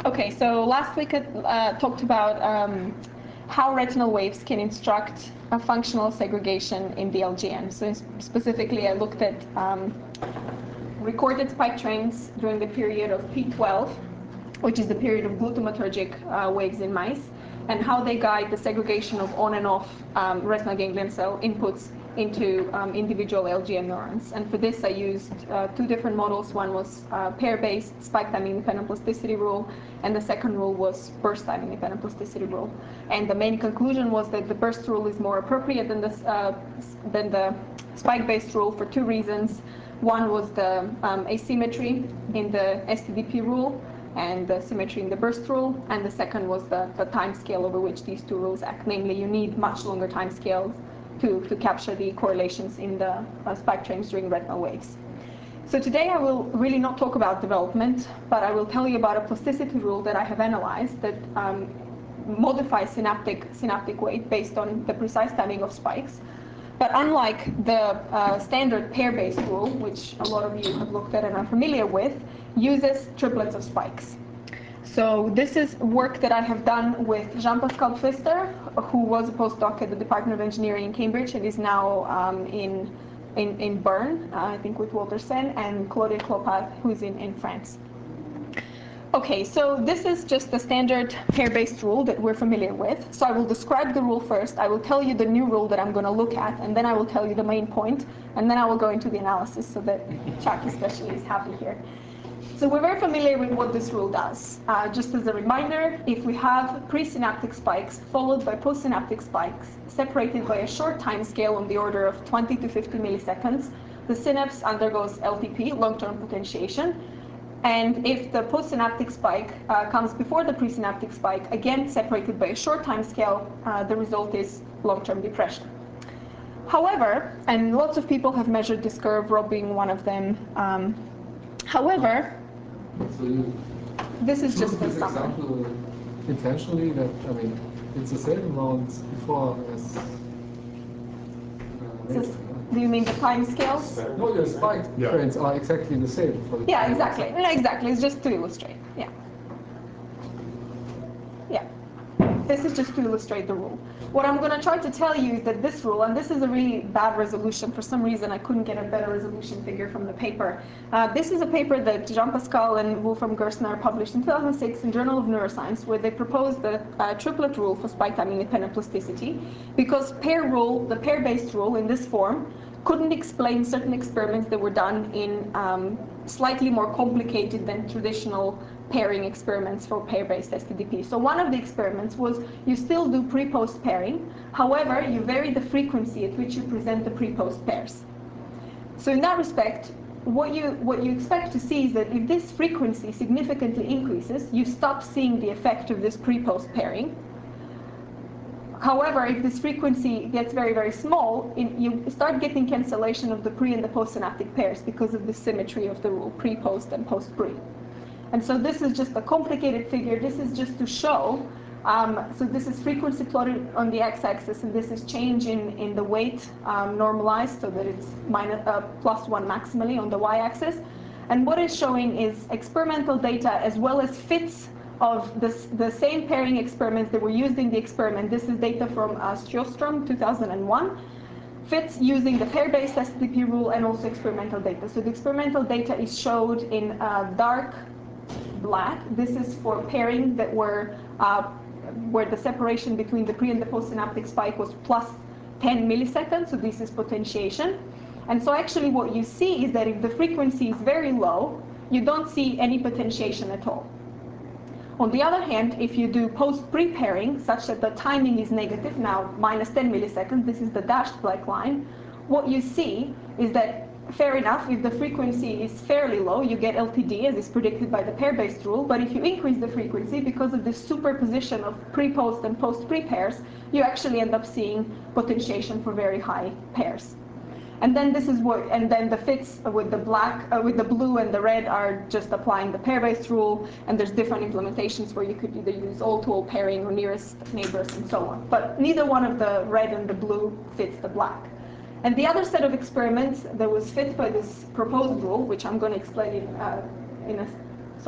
Okay, so last week I talked about how retinal waves can instruct a functional segregation in the LGN. So specifically, I looked at recorded spike trains during the period of P12, which is the period of glutamatergic waves in mice, and how they guide the segregation of on and off retinal ganglion cell inputs into individual LGN neurons. And for this, I used two different models. One was pair-based spike time independent plasticity rule, and the second rule was burst time independent plasticity rule. And the main conclusion was that the burst rule is more appropriate than the spike-based rule for two reasons. One was the asymmetry in the STDP rule and the symmetry in the burst rule, and the second was the time scale over which these two rules act. Namely, you need much longer time scales to capture the correlations in the spike trains during retinal waves. So today I will really not talk about development, but I will tell you about a plasticity rule that I have analyzed that modifies synaptic weight based on the precise timing of spikes. But unlike the standard pair-based rule, which a lot of you have looked at and are familiar with, uses triplets of spikes. So this is work that I have done with Jean-Pascal Pfister, who was a postdoc at the Department of Engineering in Cambridge and is now in Bern, I think with Walter Sen, and Claudia Clopat, who's in France. Okay, so this is just the standard pair-based rule that we're familiar with. So I will describe the rule first. I will tell you the new rule that I'm going to look at, and then I will tell you the main point, and then I will go into the analysis so that Chuck especially is happy here. So we're very familiar with what this rule does. Just as a reminder, if we have presynaptic spikes followed by postsynaptic spikes separated by a short time scale on the order of 20 to 50 milliseconds, the synapse undergoes LTP, long-term potentiation. And if the postsynaptic spike comes before the presynaptic spike, again separated by a short time scale, the result is long-term depression. However, and lots of people have measured this curve, Rob being one of them. However, this is just a summary. Intentionally, that I mean, it's the same amount before as. Do you mean the time scales? No, your spike trains are exactly the same. For the exactly. No, exactly. It's just to illustrate. Yeah. This is just to illustrate the rule. What I'm going to try to tell you is that this rule, and this is a really bad resolution. For some reason, I couldn't get a better resolution figure from the paper. This is a paper that Jean-Pascal and Wolfram Gerstner published in 2006 in Journal of Neuroscience, where they proposed the triplet rule for spike time independent plasticity, because the pair-based rule in this form couldn't explain certain experiments that were done in slightly more complicated than traditional pairing experiments for pair-based STDP. So one of the experiments was you still do pre-post pairing, however, you vary the frequency at which you present the pre-post pairs. So in that respect, what you expect to see is that if this frequency significantly increases, you stop seeing the effect of this pre-post pairing. However, if this frequency gets very, very small, you start getting cancellation of the pre and the postsynaptic pairs because of the symmetry of the rule, pre-post and post-pre. And so this is just a complicated figure. This is just to show, so this is frequency plotted on the x-axis, and this is change in the weight normalized so that it's +1 maximally on the y-axis. And what it's showing is experimental data as well as fits of the same pairing experiments that were used in the experiment. This is data from Sjöström, 2001. Fits using the pair-based STDP rule and also experimental data. So the experimental data is showed in dark black. This is for pairing that were where the separation between the pre and the postsynaptic spike was +10 milliseconds. So this is potentiation. And so actually what you see is that if the frequency is very low, you don't see any potentiation at all. On the other hand, if you do post-pre pairing, such that the timing is negative, now -10 milliseconds, this is the dashed black line, what you see is that, fair enough, if the frequency is fairly low, you get LTD, as is predicted by the pair-based rule, but if you increase the frequency, because of this superposition of pre-post and post-pre pairs, you actually end up seeing potentiation for very high pairs. And then this is what, and then the fits with the black, with the blue and the red are just applying the pair-based rule, and there's different implementations where you could either use all-to-all pairing or nearest neighbors and so on. But neither one of the red and the blue fits the black. And the other set of experiments that was fit by this proposed rule, which I'm going to explain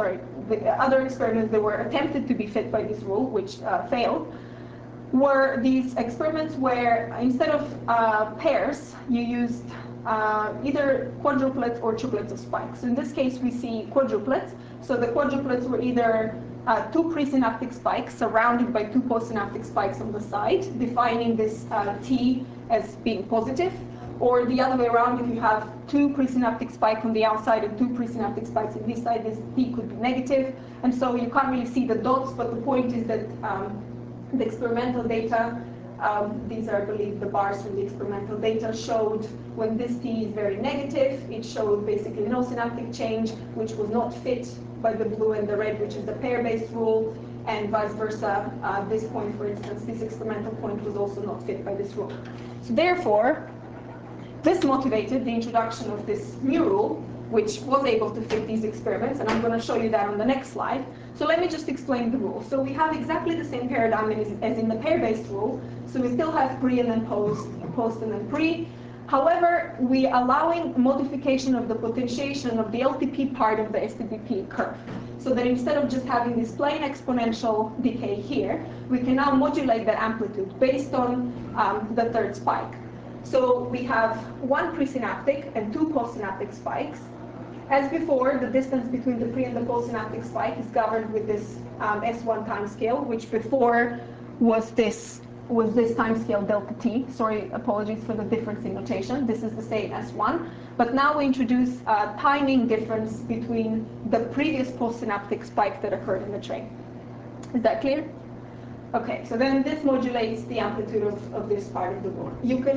the other experiments that were attempted to be fit by this rule, which failed, were these experiments where instead of pairs, you used either quadruplets or triplets of spikes. So in this case, we see quadruplets. So the quadruplets were either two presynaptic spikes surrounded by two postsynaptic spikes on the side, defining this T as being positive, or the other way around, if you have two presynaptic spikes on the outside and two presynaptic spikes on this side, this T could be negative. And so you can't really see the dots, but the point is that the experimental data, these are, I believe, the bars from the experimental data, showed when this T is very negative, it showed basically no synaptic change, which was not fit by the blue and the red, which is the pair-based rule, and vice versa. This point, for instance, this experimental point was also not fit by this rule. So therefore, this motivated the introduction of this new rule, which was able to fit these experiments, and I'm going to show you that on the next slide. So let me just explain the rule. So we have exactly the same paradigm as in the pair-based rule. So we still have pre and then post and then pre. However, we are allowing modification of the potentiation of the LTP part of the STDP curve. So that instead of just having this plain exponential decay here, we can now modulate that amplitude based on the third spike. So we have one presynaptic and two postsynaptic spikes. As before, the distance between the pre and the postsynaptic spike is governed with this S1 timescale, which before was this timescale delta t. Sorry, apologies for the difference in notation. This is the same S1. But now we introduce a timing difference between the previous postsynaptic spike that occurred in the train. Is that clear? Okay, so then this modulates the amplitude of this part of the rule.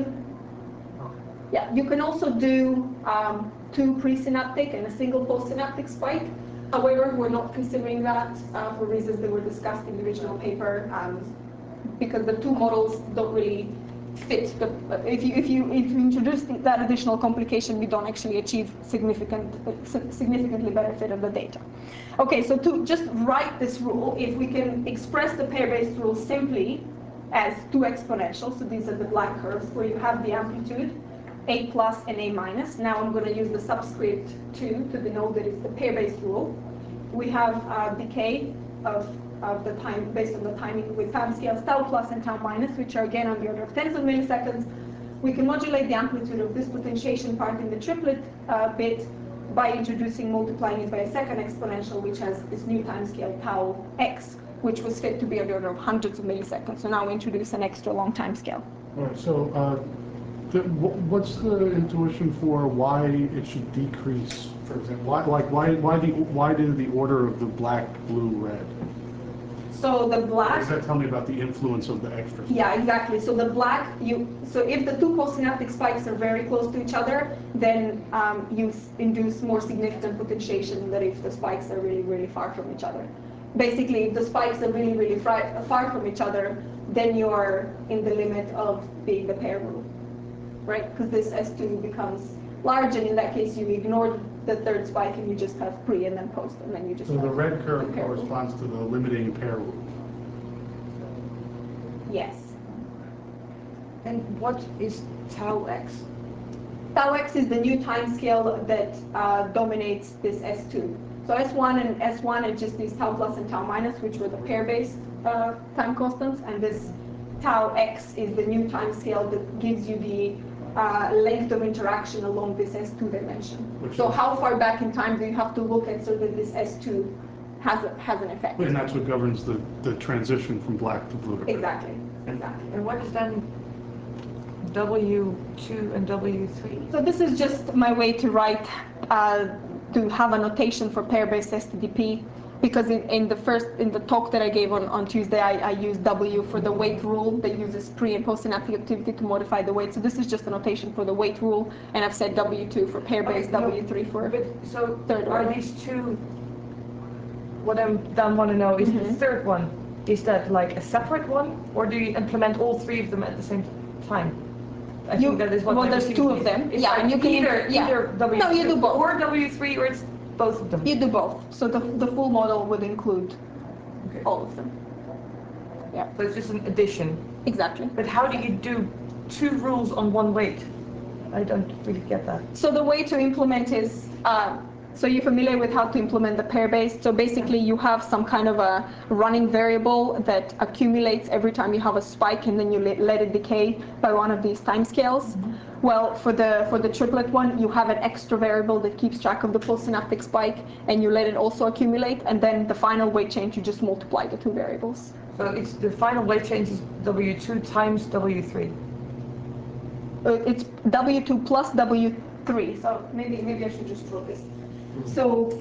You can also do two presynaptic and a single postsynaptic spike. However, we're not considering that for reasons that were discussed in the original paper, because the two models don't really fit. If you introduce that additional complication, we don't actually achieve significantly better fit of the data. Okay, so to just write this rule, if we can express the pair-based rule simply as two exponentials, so these are the black curves where you have the amplitude, A plus and A minus. Now I'm going to use the subscript 2 to denote that it's the pair-based rule. We have decay of the time based on the timing with time scales tau plus and tau minus, which are again on the order of tens of milliseconds. We can modulate the amplitude of this potentiation part in the triplet bit by introducing multiplying it by a second exponential, which has this new time scale tau x, which was fit to be on the order of hundreds of milliseconds. So now we introduce an extra long time scale. All right, so what's the intuition for why it should decrease, for example? Why did the order of the black, blue, red? So the black. What does that tell me about the influence of the extra? Yeah, exactly. So the black, so if the two postsynaptic spikes are very close to each other, then you induce more significant potentiation than if the spikes are really, really far from each other. Basically, if the spikes are really, really far from each other, then you are in the limit of being the pair rule, right? Because this S2 becomes large, and in that case, you ignore the third spike and you just have pre and then post, and then you just. So the red curve corresponds to the limiting pair rule. Yes. And what is tau x? Tau x is the new time scale that dominates this S2. So S1 and S1 are just these tau plus and tau minus, which were the pair-based time constants, and this tau x is the new time scale that gives you the length of interaction along this S2 dimension. So how far back in time do you have to look at so that this S2 has an effect? And that's what governs the transition from black to blue. Exactly. Exactly. And what is then W2 and W3? So this is just my way to write, to have a notation for pair-based STDP, because in the talk that I gave on Tuesday, I used W for the weight rule that uses pre and postsynaptic activity to modify the weight. So this is just a notation for the weight rule, and I've said W2 for pair-based, W3 for third order. Are these two, what I want to know is the third one, is that like a separate one, or do you implement all three of them at the same time? I think that is what well, there's two of them. It's yeah, like and you can either W2 no, you do both. or W3, or it's both of them. You do both. So the full model would include all of them. Yeah. So it's just an addition. Exactly. But how do you do two rules on one weight? I don't really get that. So the way to implement is So you're familiar with how to implement the pair-based. So basically you have some kind of a running variable that accumulates every time you have a spike, and then you let it decay by one of these timescales. Well, for the triplet one, you have an extra variable that keeps track of the postsynaptic spike, and you let it also accumulate, and then the final weight change, you just multiply the two variables. So it's the final weight change is W2 times W3. It's W2 plus W3. So maybe I should just draw this. So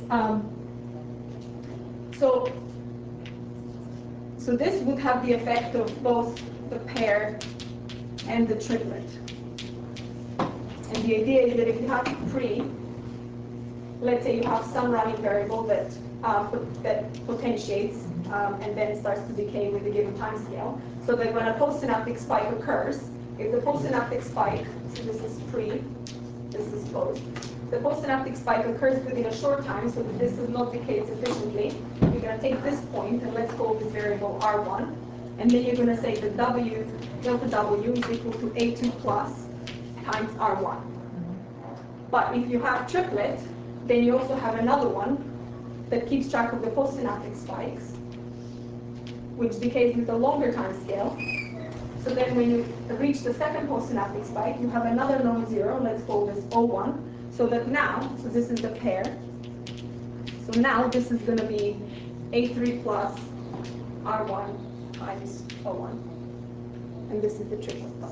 so this would have the effect of both the pair and the triplet. And the idea is that if you have pre, let's say you have some running variable that potentiates and then starts to decay with a given time scale, so that when a postsynaptic spike occurs, if the postsynaptic spike, so this is pre, this is post, the postsynaptic spike occurs within a short time, so that this does not decay sufficiently, you're going to take this point, and let's call this variable R1, and then you're going to say that delta W is equal to A2 plus times R1. But if you have triplet, then you also have another one that keeps track of the postsynaptic spikes, which decays with a longer time scale. So then when you reach the second postsynaptic spike, you have another non-zero, let's call this O1, so that now, so this is the pair, so now this is going to be A3 plus R1 times O1, and this is the triplet plus.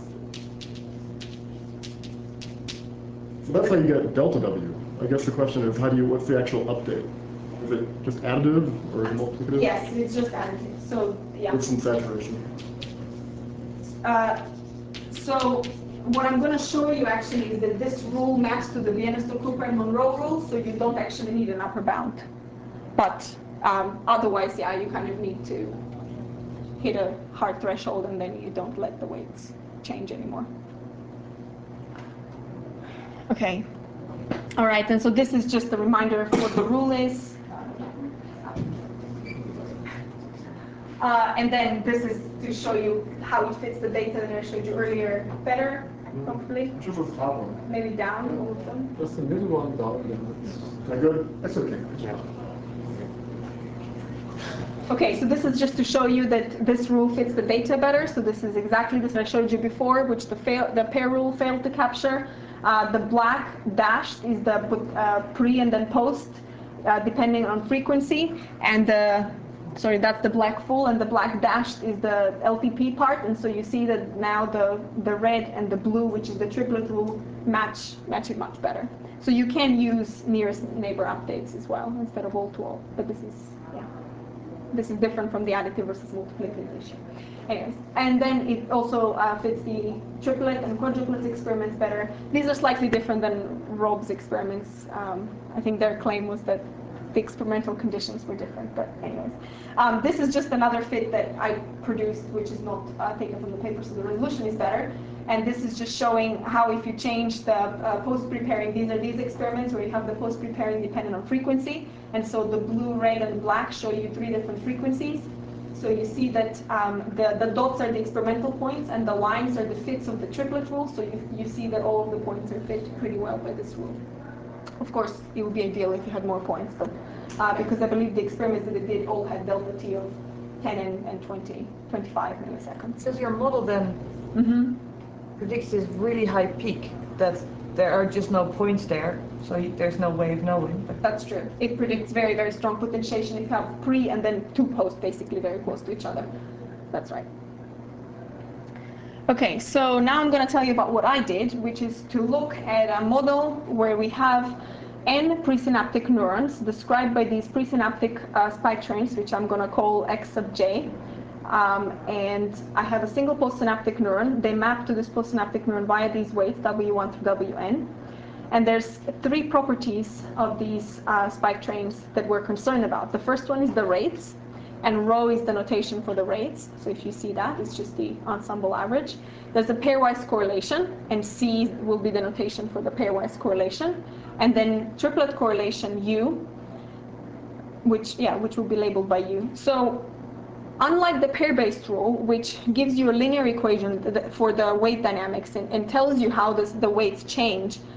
So that's how you get delta W. I guess the question is, what's the actual update? Is it just additive or is it multiplicative? Yes, it's just additive. So yeah. With some saturation. So what I'm going to show you actually is that this rule maps to the Vienna-Stoke-Cooper and Monroe rule, so you don't actually need an upper bound. But otherwise, yeah, you kind of need to hit a hard threshold, and then you don't let the weights change anymore. Okay. All right, and so this is just a reminder of what the rule is. And then this is to show you how it fits the data that I showed you earlier better, hopefully. Which was the top one? Maybe down all of them. Just the middle one down. Is that good? That's okay. Yeah. Okay, so this is just to show you that this rule fits the data better. So this is exactly this I showed you before, which the pair rule failed to capture. The black dashed is the pre and then post, depending on frequency, and that's the black full, and the black dashed is the LTP part. And so you see that now the red and the blue, which is the triplet rule, match it much better. So you can use nearest neighbor updates as well instead of all to all, but this is different from the additive versus multiplicative issue. Anyways, and then it also fits the triplet and quadruplet experiments better. These are slightly different than Rob's experiments. I think their claim was that the experimental conditions were different, but anyways. This is just another fit that I produced, which is not taken from the paper, so the resolution is better. And this is just showing how if you change the post-preparing, these are these experiments where you have the post-preparing dependent on frequency. And so the blue, red, and black show you 3 different frequencies. So you see that the dots are the experimental points, and the lines are the fits of the triplet rule. So you see that all of the points are fit pretty well by this rule. Of course, it would be ideal if you had more points, but because I believe the experiments that it did all had delta T of 10 and 20, 25 milliseconds. Does your model then predicts this really high peak that there are just no points there, so there's no way of knowing? That's true. It predicts very, very strong potentiation if you have pre and then 2 posts basically very close to each other. That's right. Okay, so now I'm going to tell you about what I did, which is to look at a model where we have n presynaptic neurons described by these presynaptic spike trains, which I'm going to call x sub j. And I have a single postsynaptic neuron. They map to this postsynaptic neuron via these weights, W1 through Wn. And there's 3 properties of these spike trains that we're concerned about. The first one is the rates, and rho is the notation for the rates. So if you see that, it's just the ensemble average. There's a pairwise correlation, and C will be the notation for the pairwise correlation. And then triplet correlation, U, which will be labeled by U. So unlike the pair-based rule, which gives you a linear equation for the weight dynamics and tells you how the weights change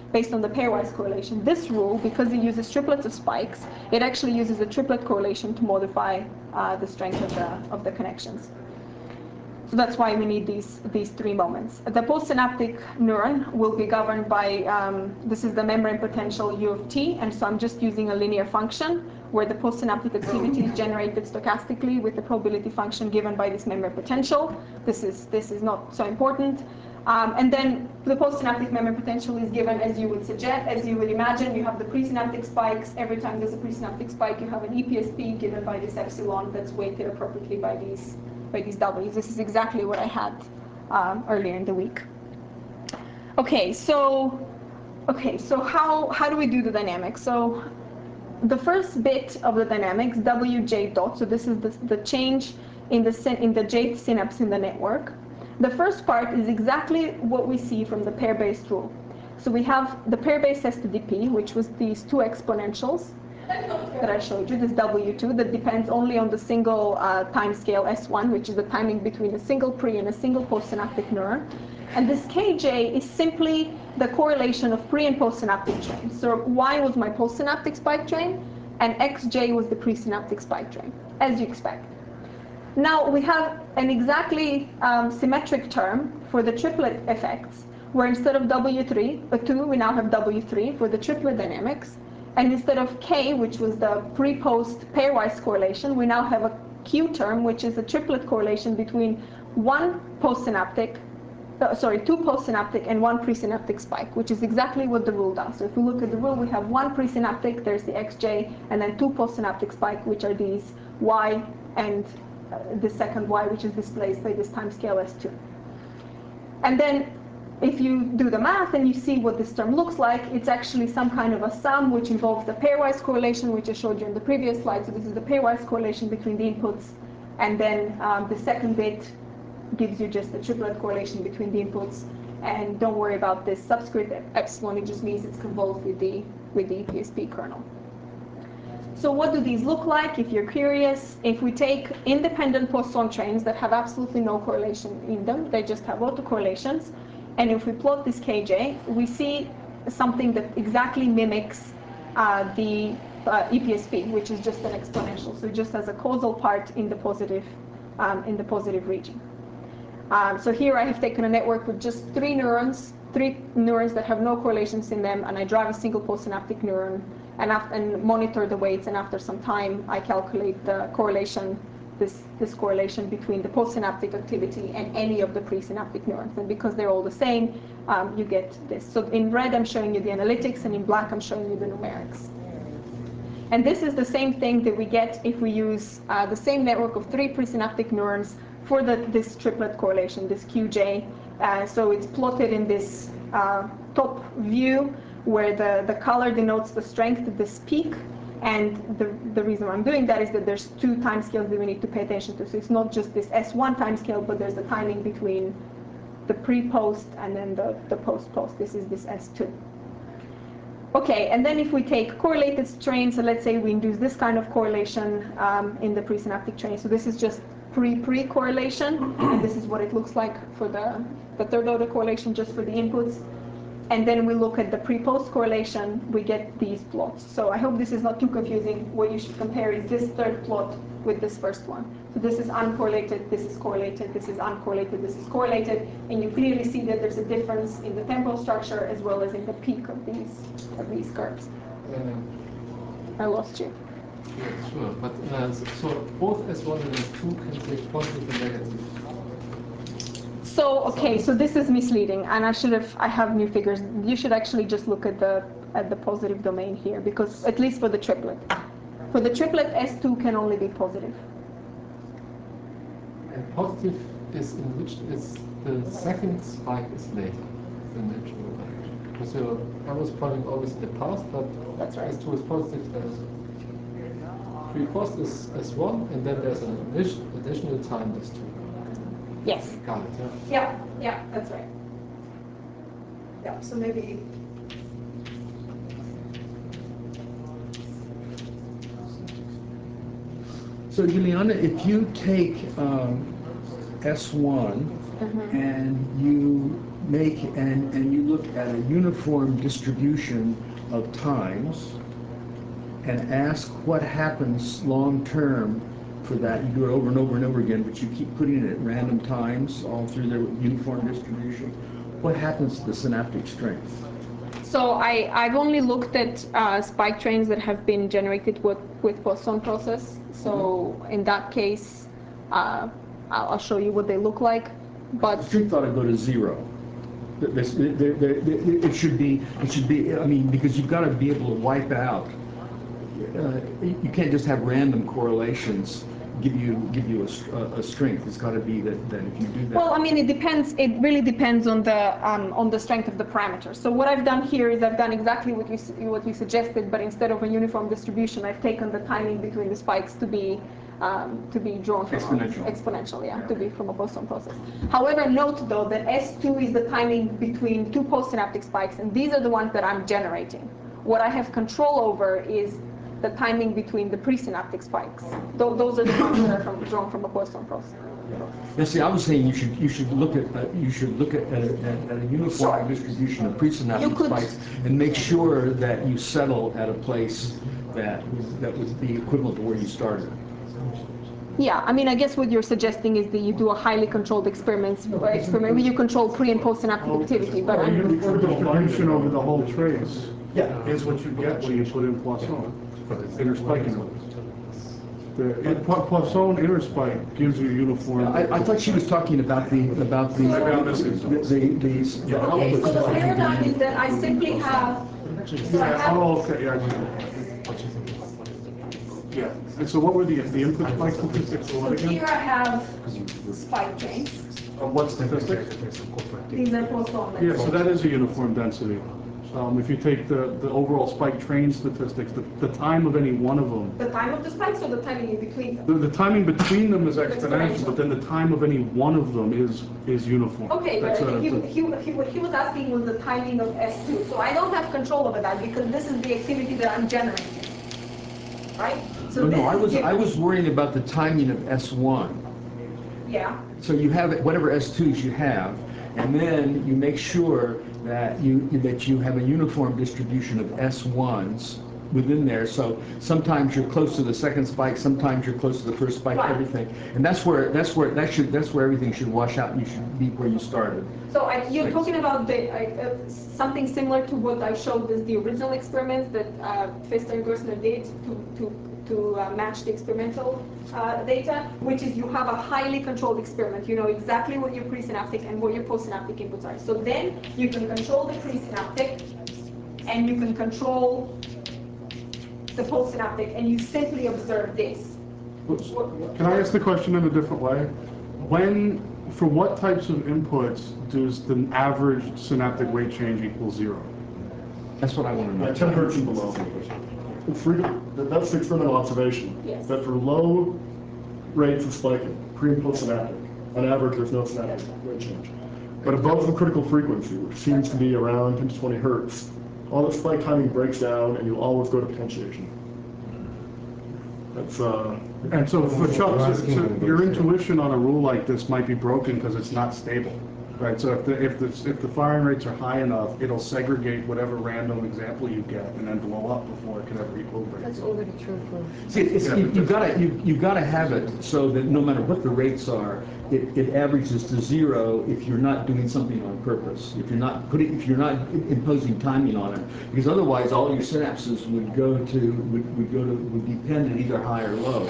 based on the pairwise correlation. This rule, because it uses triplets of spikes, it actually uses a triplet correlation to modify the strength of the connections. So that's why we need these three moments. The postsynaptic neuron will be governed by, this is the membrane potential U of t, and so I'm just using a linear function where the postsynaptic activity is generated stochastically with the probability function given by this membrane potential. This is not so important. And then the postsynaptic membrane potential is given as you would suggest, as you would imagine. You have the presynaptic spikes. Every time there's a presynaptic spike, you have an EPSP given by this epsilon that's weighted appropriately by these W's. This is exactly what I had earlier in the week. Okay, so how do we do the dynamics? So the first bit of the dynamics, Wj dot, so this is the change in the jth synapse in the network. The first part is exactly what we see from the pair-based rule. So we have the pair-based S2DP, which was these two exponentials that I showed you, this W2 that depends only on the single time scale S1, which is the timing between a single pre and a single postsynaptic neuron. And this Kj is simply the correlation of pre and postsynaptic trains. So Y was my postsynaptic spike train, and Xj was the presynaptic spike train, as you expect. Now we have an exactly symmetric term for the triplet effects, where instead of W2, we now have W3 for the triplet dynamics. And instead of K, which was the pre-post pairwise correlation, we now have a Q term, which is a triplet correlation between two postsynaptic and one presynaptic spike, which is exactly what the rule does. So if we look at the rule, we have one presynaptic, there's the Xj, and then two postsynaptic spike, which are these Y and the second Y, which is displaced by this time scale S2. And then if you do the math and you see what this term looks like, it's actually some kind of a sum which involves the pairwise correlation, which I showed you in the previous slide. So this is the pairwise correlation between the inputs, and then the second bit gives you just the triplet correlation between the inputs. And don't worry about this subscript epsilon, it just means it's convolved with the EPSP kernel. So what do these look like, if you're curious? If we take independent post-on trains that have absolutely no correlation in them, they just have autocorrelations, and if we plot this Kj, we see something that exactly mimics the EPSP, which is just an exponential. So it just has a causal part in the positive region. So here I have taken a network with just three neurons that have no correlations in them, and I drive a single postsynaptic neuron and monitor the weights, and after some time I calculate the correlation, this correlation between the postsynaptic activity and any of the presynaptic neurons. And because they're all the same, you get this. So in red I'm showing you the analytics, and in black I'm showing you the numerics. And this is the same thing that we get if we use the same network of three presynaptic neurons for this triplet correlation, this Qj. So it's plotted in this top view where the color denotes the strength of this peak. And the reason I'm doing that is that there's two timescales that we need to pay attention to. So it's not just this S1 timescale, but there's the timing between the pre-post and then the post-post. This is this S2. Okay, and then if we take correlated strains, so let's say we induce this kind of correlation in the presynaptic train. So this is just pre-pre correlation, and this is what it looks like for the third order correlation just for the inputs. And then we look at the pre-post correlation, we get these plots. So I hope this is not too confusing. What you should compare is this third plot with this first one. So this is uncorrelated, this is correlated, this is uncorrelated, this is correlated, and you clearly see that there's a difference in the temporal structure as well as in the peak of these curves. I lost you. Yeah, sure. But so both S1 and S2 can take positive and negative. So okay, so this is misleading, and I have new figures. You should actually just look at the positive domain here, because at least for the triplet. For the triplet, S2 can only be positive. And positive is in which is the second spike is later than the actual direction. Because your arrows pointing always in the past, but That's right. S2 is positive, then pre-post is S1, and then there's an additional time S2. Yes. Got it, yeah? Yeah, that's right. Yeah, so maybe. So Juliana, if you take S1 and you make, and you look at a uniform distribution of times and ask what happens long-term for that. You do it over and over and over again, but you keep putting it at random times all through there with uniform distribution. What happens to the synaptic strength? So I've only looked at spike trains that have been generated with Poisson process. So in that case, I'll show you what they look like. But The strength ought to go to 0. It should be, I mean, because you've got to be able to wipe out. You can't just have random correlations give you a strength. It's got to be that if you do that. Well, I mean, it depends. It really depends on the strength of the parameters. So what I've done here is I've done exactly what you suggested, but instead of a uniform distribution, I've taken the timing between the spikes to be drawn from exponential, yeah, to be from a Poisson process. However, note though that S2 is the timing between two postsynaptic spikes, and these are the ones that I'm generating. What I have control over is the timing between the presynaptic spikes. Those are the ones that are drawn from a Poisson process. Now, see, I was saying you should look at a uniform distribution of presynaptic spikes and make sure that you settle at a place that would be equivalent to where you started. Yeah, I mean, I guess what you're suggesting is that you do a highly controlled experiment where you control pre and postsynaptic activity. But a uniform distribution over the whole trace is what you get when you put in Poisson, inner spiking. The Poisson inner spike gives you uniform. I thought she was talking about the Okay, so the paradigm is that I simply have. Oh, okay, yeah. And so what were the input spike statistics? So here I have spike trains. What statistic? These are Poisson. Yeah, so that is a uniform density. If you take the overall spike train statistics, the time of any one of them. The time of the spikes or the timing in between them? The timing between them is exponential, but then the time of any one of them is uniform. Okay, but what he was asking was the timing of S2. So I don't have control over that because this is the activity that I'm generating. Right? So no, I was worrying about the timing of S1. Yeah. So you have whatever S2s you have, and then you make sure that you have a uniform distribution of S1s within there. So sometimes you're close to the second spike, sometimes you're close to the first spike, right. Everything, and that's where everything should wash out, and you should be where you started. So you're talking about something similar to what I showed as the original experiments that Pfister and Gerstner did to match the experimental data, which is you have a highly controlled experiment. You know exactly what your presynaptic and what your postsynaptic inputs are. So then you can control the presynaptic and you can control the postsynaptic, and you simply observe this. Can I ask the question in a different way? For what types of inputs does the average synaptic weight change equal 0? That's what I want to know. 10 hertz and below. That's the experimental observation. Yes. That for low rates of spiking, pre and postsynaptic, on average there's no synaptic weight change. But above the critical frequency, which seems to be around 10 to 20 hertz, all the spike timing breaks down and you always go to potentiation. That's And so for Chuck, so your intuition on a rule like this might be broken because it's not stable, right? So if the firing rates are high enough, it'll segregate whatever random example you get and then blow up before it can ever equilibrate. That's already true for. See, you've got to have it so that no matter what the rates are, it averages to 0 if you're not doing something on purpose. If you're not imposing timing on it, because otherwise all your synapses would depend at either high or low.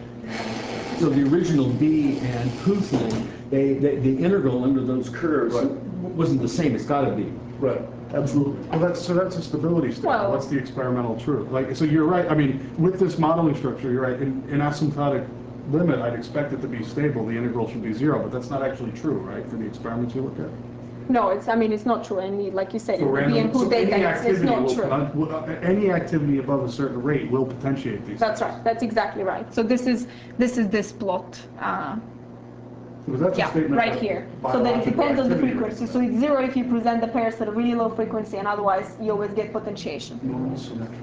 So the original B and Poo thing, the integral under those curves wasn't the same. It's got to be. right. Absolutely. Well, that's a stability state. Well- What's the experimental truth? So you're right. I mean, with this modeling structure, you're right. In asymptotic limit, I'd expect it to be stable. The integral should be 0, but that's not actually true, right? For the experiments you look at. No, it's not true. And like you said, So in the input data, it's not true. Any activity above a certain rate will potentiate these. That's right. That's exactly right. So this is this plot. Because that's a Yeah, statement right of here. So then it biological depends on the activity. frequency. So it's 0 if you present the pairs at a really low frequency, and otherwise you always get potentiation, Normal symmetric.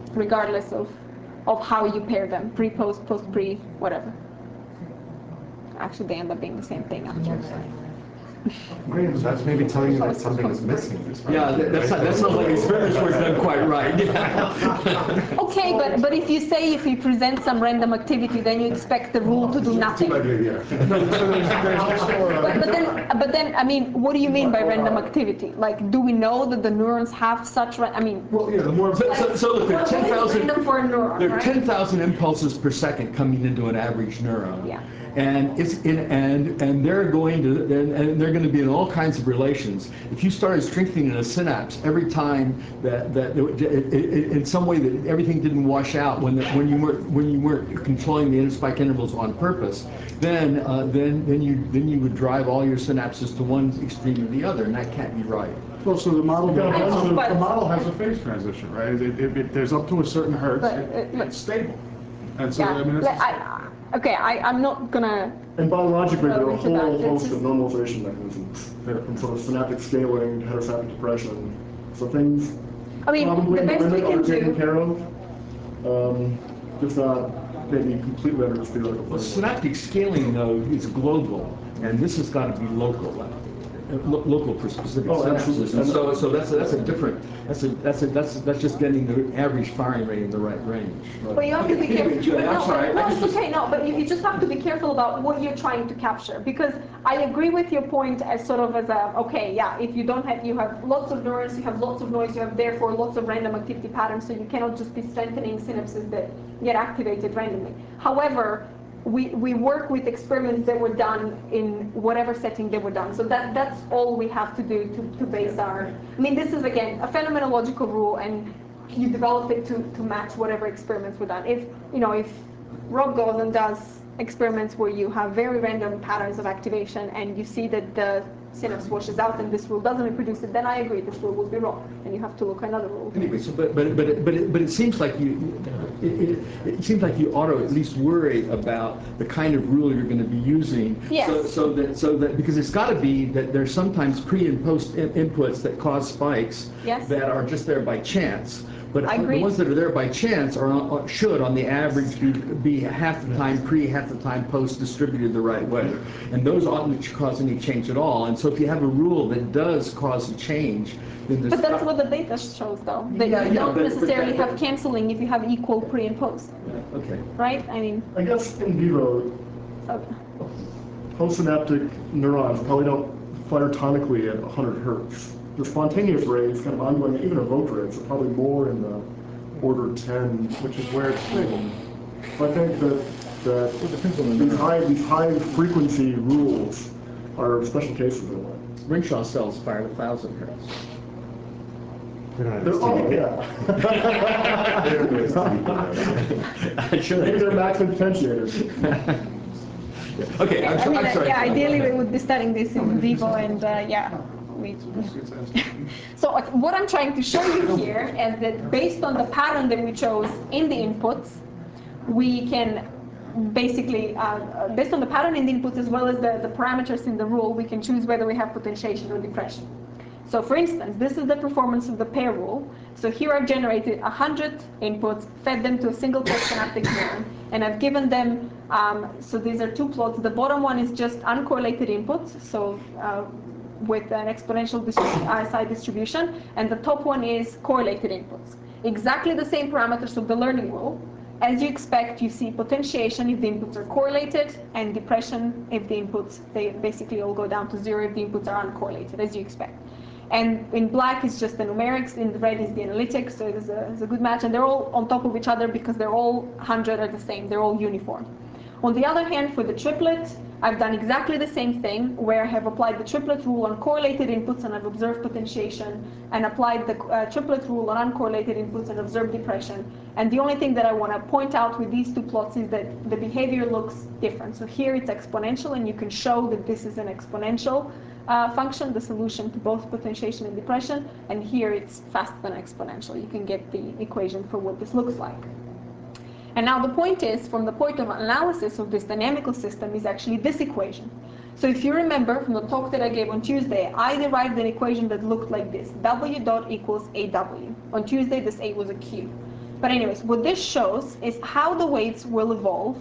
regardless of how you pair them, pre, post, pre, whatever. actually they end up being the same thing after. That's maybe telling you that something is missing. Yeah, that's not like experiments were done quite right. Yeah. Okay, but if you say if you present some random activity, then you expect the rule to do nothing. But then, I mean, what do you mean by random activity? Like, do we know that the neurons have such? I mean, Well, yeah, the more. So look, there are 10,000. random for a neuron, There are right? 10,000 impulses per second coming into an average neuron. Yeah. And it's and they're going to and they're going to be in all kinds of relations. If you started strengthening a synapse every time that in some way that everything didn't wash out when you weren't controlling the spike intervals on purpose, then you would drive all your synapses to one extreme or the other, and that can't be right. Well, so the model, but- the model has a phase transition, right? There's up to a certain hertz, But, it's stable. And so, Yeah. I mean, I'm not gonna. And biologically, there are a into that. whole It's host of just- normalization mechanisms, from sort of synaptic scaling to heterosynaptic depression. So things I mean, probably the best we are can taken do. care of, just not maybe completely under this theoretical Well, framework. synaptic scaling, though, is global, and this has got to be local. Local for specific Oh, synapses, absolutely. and so that's a different. That's just getting the average firing rate in the right range. But you have to be careful. Anyway, But I'm no, sorry, no, I it's just- okay. No, but you just have to be careful about what you're trying to capture, because I agree with your point as sort of as a okay, yeah. If you don't have, you have lots of neurons, you have lots of noise, you have therefore lots of random activity patterns, so you cannot just be strengthening synapses that get activated randomly. However, we work with experiments that were done in whatever setting they were done. So that's all we have to do to base our. I mean, this is again a phenomenological rule, and you develop it to match whatever experiments were done. If Rob goes and does experiments where you have very random patterns of activation and you see that the synapse washes out and this rule doesn't reproduce it, then I agree this rule will be wrong, and you have to look at another rule. Anyway, so but it seems like it seems like you ought to at least worry about the kind of rule you're going to be using. Yes. So that because it's got to be that there's sometimes pre and post inputs that cause spikes. Yes. That are just there by chance. But I the agree. ones that are there by chance should, on the average, be half the time pre, half the time post distributed the right way. And those oughtn't to cause any change at all. And so if you have a rule that does cause a change, then there's... But that's what the data shows, though. That Yeah, you yeah, don't but- necessarily have canceling if you have equal pre and post, Okay. right? I mean, I guess in vivo, so, postsynaptic neurons probably don't fire tonically at 100 hertz. The spontaneous rates, kind of ongoing, even evoked rates, are probably more in the order 10, which is where it's stable. So I think that these high frequency rules are special cases in a way. Ringshaw cells fire at 1,000 hertz. Oh, yeah. Maybe they're maximum potentiators. Okay, I'm sorry. yeah, ideally we would be studying this in vivo, and yeah. So what I'm trying to show you here is that based on the pattern that we chose in the inputs, we can basically, based on the pattern in the inputs as well as the parameters in the rule, we can choose whether we have potentiation or depression. So for instance, this is the performance of the pair rule. So here I've generated 100 inputs, fed them to a single postsynaptic neuron, and I've given them, so these are two plots. The bottom one is just uncorrelated inputs, so with an exponential ISI distribution, and the top one is correlated inputs. Exactly the same parameters of the learning rule. As you expect, you see potentiation if the inputs are correlated, and depression if the inputs, they basically all go down to zero if the inputs are uncorrelated, as you expect. And in black is just the numerics, in the red is the analytics, so it's a good match, and they're all on top of each other because they're all 100 are the same, they're all uniform. On the other hand, for the triplet, I've done exactly the same thing, where I have applied the triplet rule on correlated inputs and I've observed potentiation, and applied the triplet rule on uncorrelated inputs and observed depression. And the only thing that I want to point out with these two plots is that the behavior looks different. So here it's exponential, and you can show that this is an exponential function, the solution to both potentiation and depression, and here it's faster than exponential. You can get the equation for what this looks like. And now the point is, from the point of analysis of this dynamical system, is actually this equation. So if you remember from the talk that I gave on Tuesday, I derived an equation that looked like this: W dot equals AW. On Tuesday, this A was a Q. But anyways, what this shows is how the weights will evolve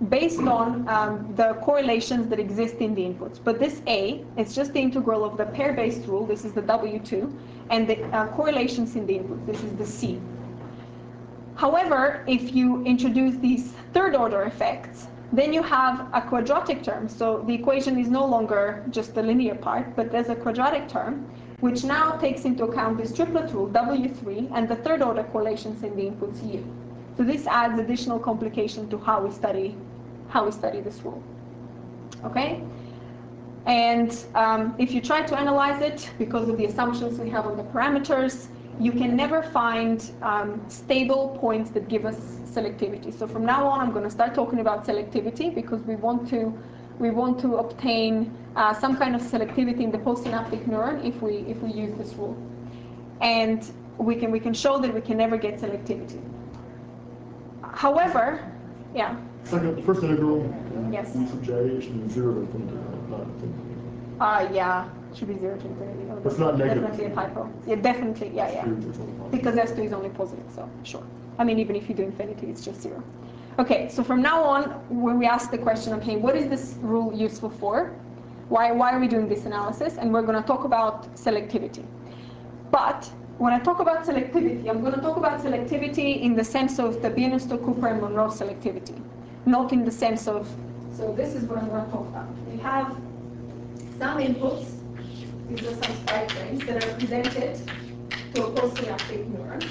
based on the correlations that exist in the inputs. But this A is just the integral of the pair-based rule, this is the W2, and the correlations in the inputs, this is the C. However, if you introduce these third-order effects, then you have a quadratic term. So the equation is no longer just the linear part, but there's a quadratic term, which now takes into account this triplet rule, W3, and the third-order correlations in the inputs U. So this adds additional complication to how we study this rule. Okay? And if you try to analyze it, because of the assumptions we have on the parameters, you can never find stable points that give us selectivity. So from now on, I'm going to start talking about selectivity, because we want to obtain some kind of selectivity in the postsynaptic neuron if we use this rule. And we can show that we can never get selectivity. However, yeah. Second, first integral, Yes. E sub j should be 0 to infinity, not infinity. Yeah, should be 0 to infinity. Oh, It's not negative. Definitely a typo. Yeah, definitely, yeah. Because S2 is only positive, so sure. I mean, even if you do infinity, it's just 0. Okay, so from now on, when we ask the question, okay, what is this rule useful for? Why are we doing this analysis? And we're going to talk about selectivity. But when I talk about selectivity, I'm going to talk about selectivity in the sense of the Bienenstock-Cooper and Monro selectivity, not in the sense of, so this is what I'm going to talk about. We have some inputs, these are some spike frames that are presented to a postsynaptic neuron.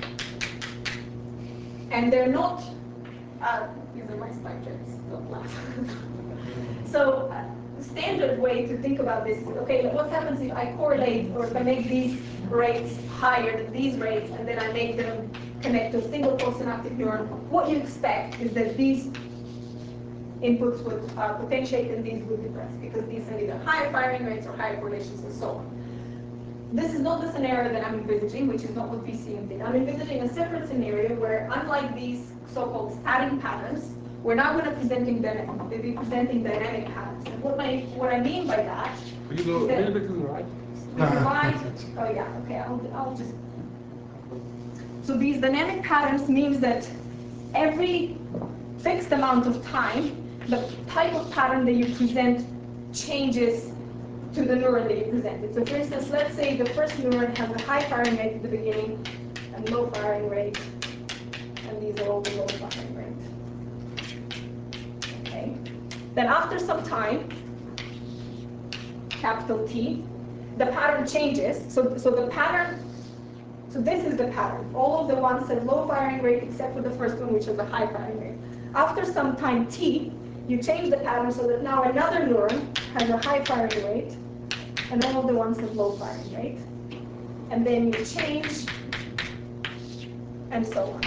And they're not, these are my spike frames, don't laugh. So the standard way to think about this is, okay, what happens if I correlate, or if I make these rates higher than these rates, and then I make them connect to a single postsynaptic neuron? What you expect is that these inputs would potentiate and these would depress, because these have either higher firing rates or higher correlations and so on. This is not the scenario that I'm envisaging, which is not what BCM did. I'm envisaging a separate scenario where, unlike these so-called static patterns, we're now going to be presenting dynamic patterns. And what I mean by that Could you go a little bit to the right? we provide, oh yeah, okay, I'll just. So these dynamic patterns means that every fixed amount of time, the type of pattern that you present changes to the neuron that you presented. So for instance, let's say the first neuron has a high firing rate at the beginning and low firing rate, and these are all the low firing rate. Okay. Then after some time, capital T, the pattern changes. So the pattern, so this is the pattern. All of the ones have low firing rate except for the first one, which has a high firing rate. After some time T, you change the pattern so that now another neuron has a high firing rate, and all of the ones have low firing rate. And then you change, and so on.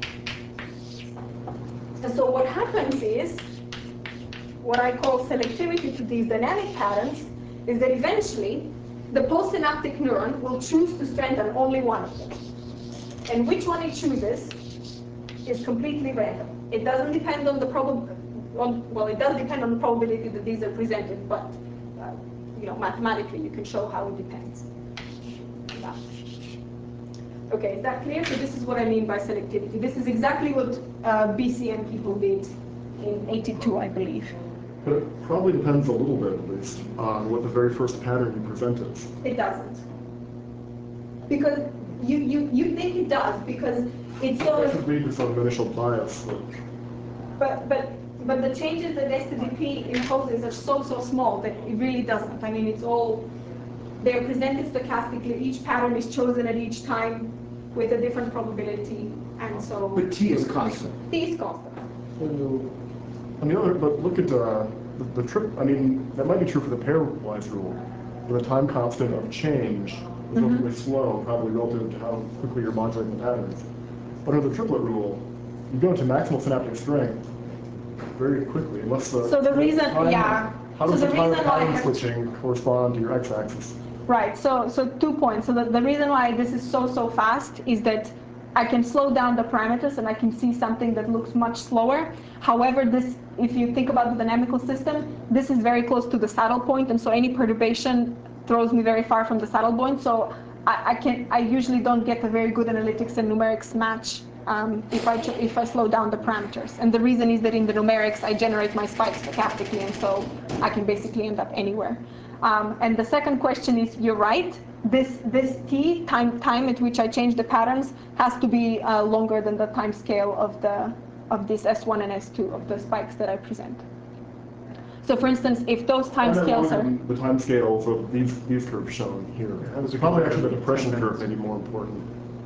And so what happens is, what I call selectivity to these dynamic patterns, is that eventually the postsynaptic neuron will choose to strengthen only one of them. And which one it chooses is completely random. It doesn't depend on the well, it does depend on the probability that these are presented, but mathematically you can show how it depends. Yeah. Okay, is that clear? So this is what I mean by selectivity. This is exactly what BCM people did in '82, I believe. But it probably depends a little bit, at least, on what the very first pattern you present is. It doesn't. Because you think it does, because it's so... That could lead to some initial bias. But the changes that STDP imposes are so small that it really doesn't. I mean, it's all... They're presented stochastically. Each pattern is chosen at each time with a different probability, and so... But T is constant. T is constant. On the other, but look at the trip. I mean, that might be true for the pairwise rule, where the time constant of change is relatively slow, probably relative to how quickly you're modulating the patterns. But under the triplet rule, you go into maximal synaptic strength very quickly, unless the... So the reason, How does the time of reason pattern switching correspond to your x-axis? Right, so 2 points. So the reason why this is so fast is that I can slow down the parameters and I can see something that looks much slower. However, this, if you think about the dynamical system, this is very close to the saddle point, and so any perturbation throws me very far from the saddle point. So I usually don't get a very good analytics and numerics match if I slow down the parameters. And the reason is that in the numerics I generate my spikes stochastically, and so I can basically end up anywhere. And the second question is, you're right. This t time at which I change the patterns has to be longer than the time scale of this S1 and S2 of the spikes that I present. So for instance, if those time scales are... The time scales of these curves shown here. Probably actually the depression curve may be more important.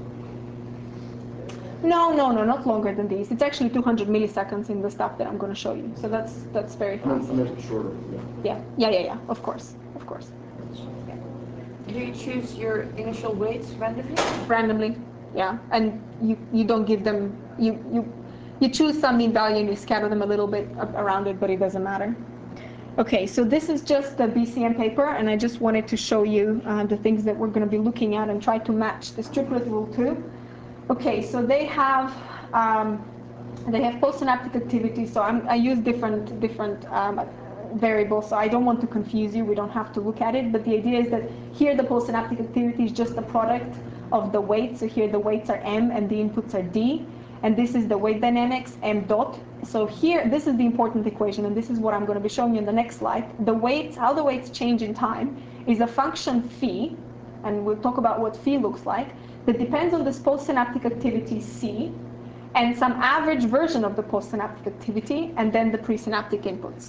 No, not longer than these. It's actually 200 milliseconds in the stuff that I'm going to show you. So that's very fast. I meant shorter, yeah. Yeah, of course. Yeah. Do you choose your initial weights randomly? Randomly, yeah. And you don't give them, you choose some mean value and you scatter them a little bit around it, but it doesn't matter. Okay, so this is just the BCM paper, and I just wanted to show you the things that we're going to be looking at and try to match this triplet rule too. Okay, so they have postsynaptic activity. So I use different variables, so I don't want to confuse you. We don't have to look at it, but the idea is that here the postsynaptic activity is just the product of the weights. So here the weights are m and the inputs are d, and this is the weight dynamics m dot. So here, this is the important equation, and this is what I'm going to be showing you in the next slide. The weights, how the weights change in time, is a function phi, and we'll talk about what phi looks like, that depends on this postsynaptic activity c, and some average version of the postsynaptic activity, and then the presynaptic inputs.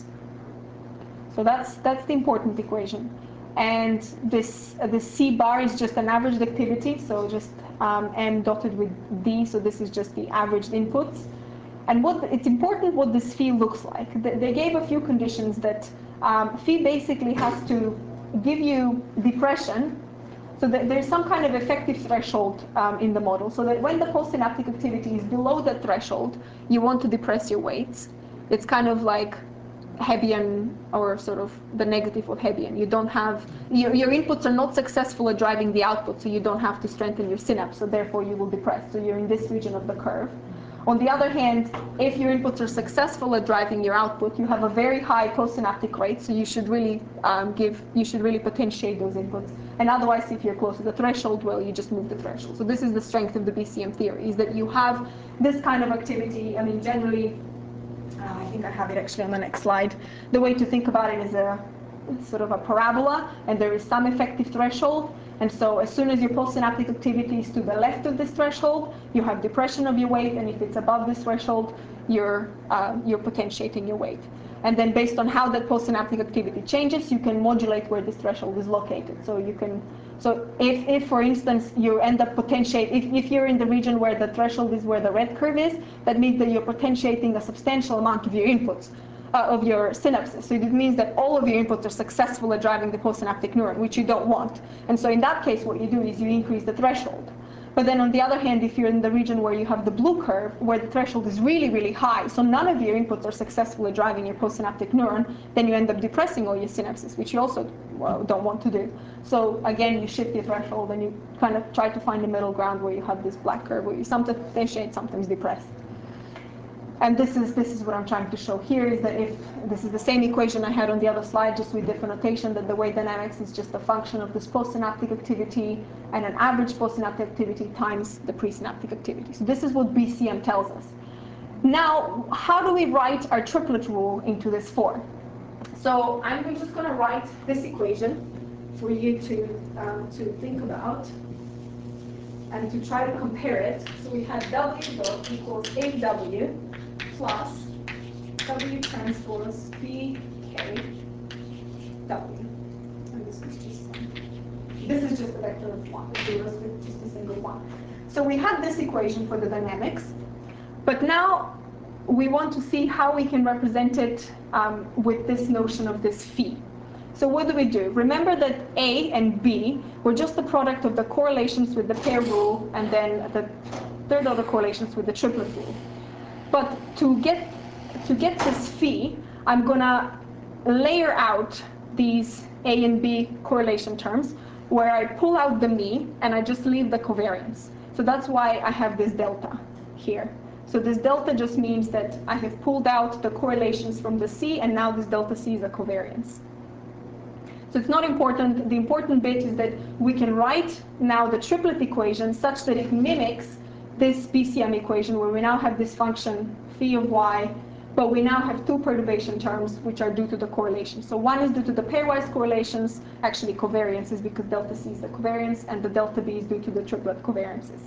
So that's the important equation. And this C bar is just an averaged activity, so just M dotted with D, so this is just the averaged inputs. And it's important what this phi looks like. They gave a few conditions that phi basically has to give you depression, so that there's some kind of effective threshold in the model, so that when the postsynaptic activity is below that threshold, you want to depress your weights. It's kind of like Hebbian, or sort of the negative of Hebbian. You don't have, your inputs are not successful at driving the output, so you don't have to strengthen your synapse, so therefore you will depress. So you're in this region of the curve. On the other hand, if your inputs are successful at driving your output, you have a very high postsynaptic rate, so you should really potentiate those inputs. And otherwise, if you're close to the threshold, well, you just move the threshold. So this is the strength of the BCM theory, is that you have this kind of activity. I mean, generally, I think I have it actually on the next slide. The way to think about it is a sort of a parabola, and there is some effective threshold. And so as soon as your postsynaptic activity is to the left of this threshold, you have depression of your weight, and if it's above this threshold, you're potentiating your weight. And then based on how that postsynaptic activity changes, you can modulate where this threshold is located. So you can, so if for instance you end up if you're in the region where the threshold is where the red curve is, that means that you're potentiating a substantial amount of your inputs, of your synapses. So it means that all of your inputs are successful at driving the postsynaptic neuron, which you don't want. And so in that case, what you do is you increase the threshold. But then on the other hand, if you're in the region where you have the blue curve, where the threshold is really, really high, so none of your inputs are successful at driving your postsynaptic neuron, then you end up depressing all your synapses, which you also don't want to do. So again, you shift your threshold and you kind of try to find a middle ground where you have this black curve, where you sometimes potentiate, sometimes depress. And this is what I'm trying to show here, is that if this is the same equation I had on the other slide, just with different notation, that the weight dynamics is just a function of this postsynaptic activity and an average postsynaptic activity times the presynaptic activity. So this is what BCM tells us. Now, how do we write our triplet rule into this form? So I'm just going to write this equation for you to think about and to try to compare it. So we have W dot equals AW plus W transpose PK W. And this is just a vector of 1, zeros with just a single 1. So we have this equation for the dynamics, but now we want to see how we can represent it with this notion of this phi. So what do? Remember that A and B were just the product of the correlations with the pair rule, and then the third order correlations with the triplet rule. But to get this phi, I'm gonna layer out these A and B correlation terms, where I pull out the mean and I just leave the covariance. So that's why I have this delta here. So this delta just means that I have pulled out the correlations from the C, and now this delta C is a covariance. So it's not important. The important bit is that we can write now the triplet equation such that it mimics this BCM equation where we now have this function phi of y, but we now have two perturbation terms which are due to the correlation. So one is due to the pairwise correlations, actually covariances because delta C is the covariance, and the delta B is due to the triplet covariances.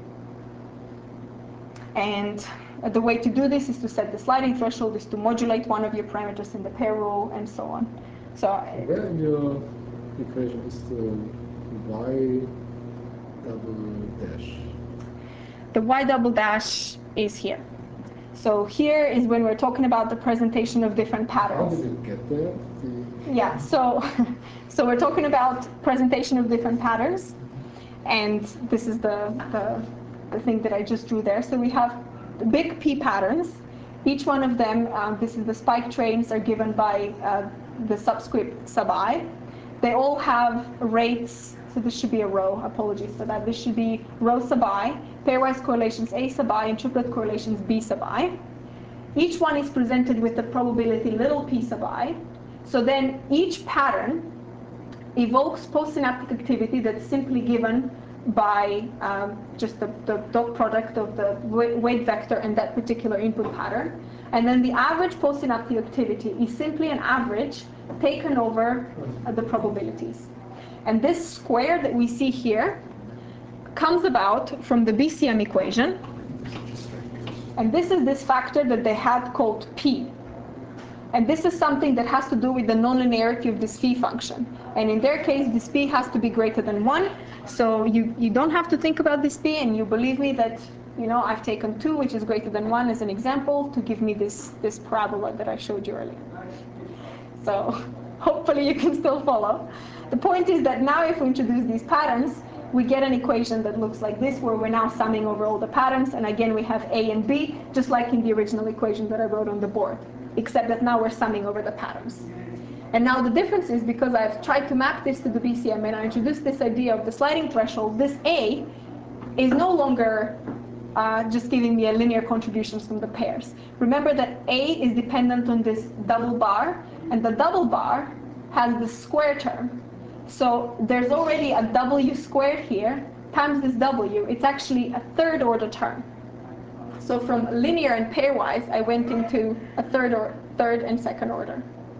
And the way to do this is to set the sliding threshold, is to modulate one of your parameters in the pair rule, and so on. So where in your equation is the y double dash? the y double dash is here. So here is when we're talking about the presentation of different How patterns. did it get there? Yeah, so we're talking about presentation of different patterns, and this is the thing that I just drew there. So we have the big P patterns. Each one of them, this is the spike trains, are given by the subscript sub I. They all have rates, so this should be a row, apologies for that. This should be rho sub I, pairwise correlations A sub I, and triplet correlations B sub I. Each one is presented with the probability little p sub I. So then each pattern evokes postsynaptic activity that's simply given by just the dot product of the weight vector and that particular input pattern. And then the average postsynaptic activity is simply an average taken over the probabilities. And this square that we see here comes about from the BCM equation. And this is this factor that they had called P. And this is something that has to do with the nonlinearity of this phi function. And in their case, this p has to be greater than 1. So you don't have to think about this p, and you believe me that, you know, I've taken 2, which is greater than 1, as an example to give me this parabola that I showed you earlier. So hopefully you can still follow. The point is that now if we introduce these patterns, we get an equation that looks like this, where we're now summing over all the patterns. And again, we have A and B, just like in the original equation that I wrote on the board, except that now we're summing over the patterns. And now the difference is, because I've tried to map this to the BCM and I introduced this idea of the sliding threshold, this A is no longer just giving me a linear contributions from the pairs. Remember that A is dependent on this double bar, and the double bar has the square term. So there's already a W squared here times this W. It's actually a third order term. So from linear and pairwise, I went into a third and second order.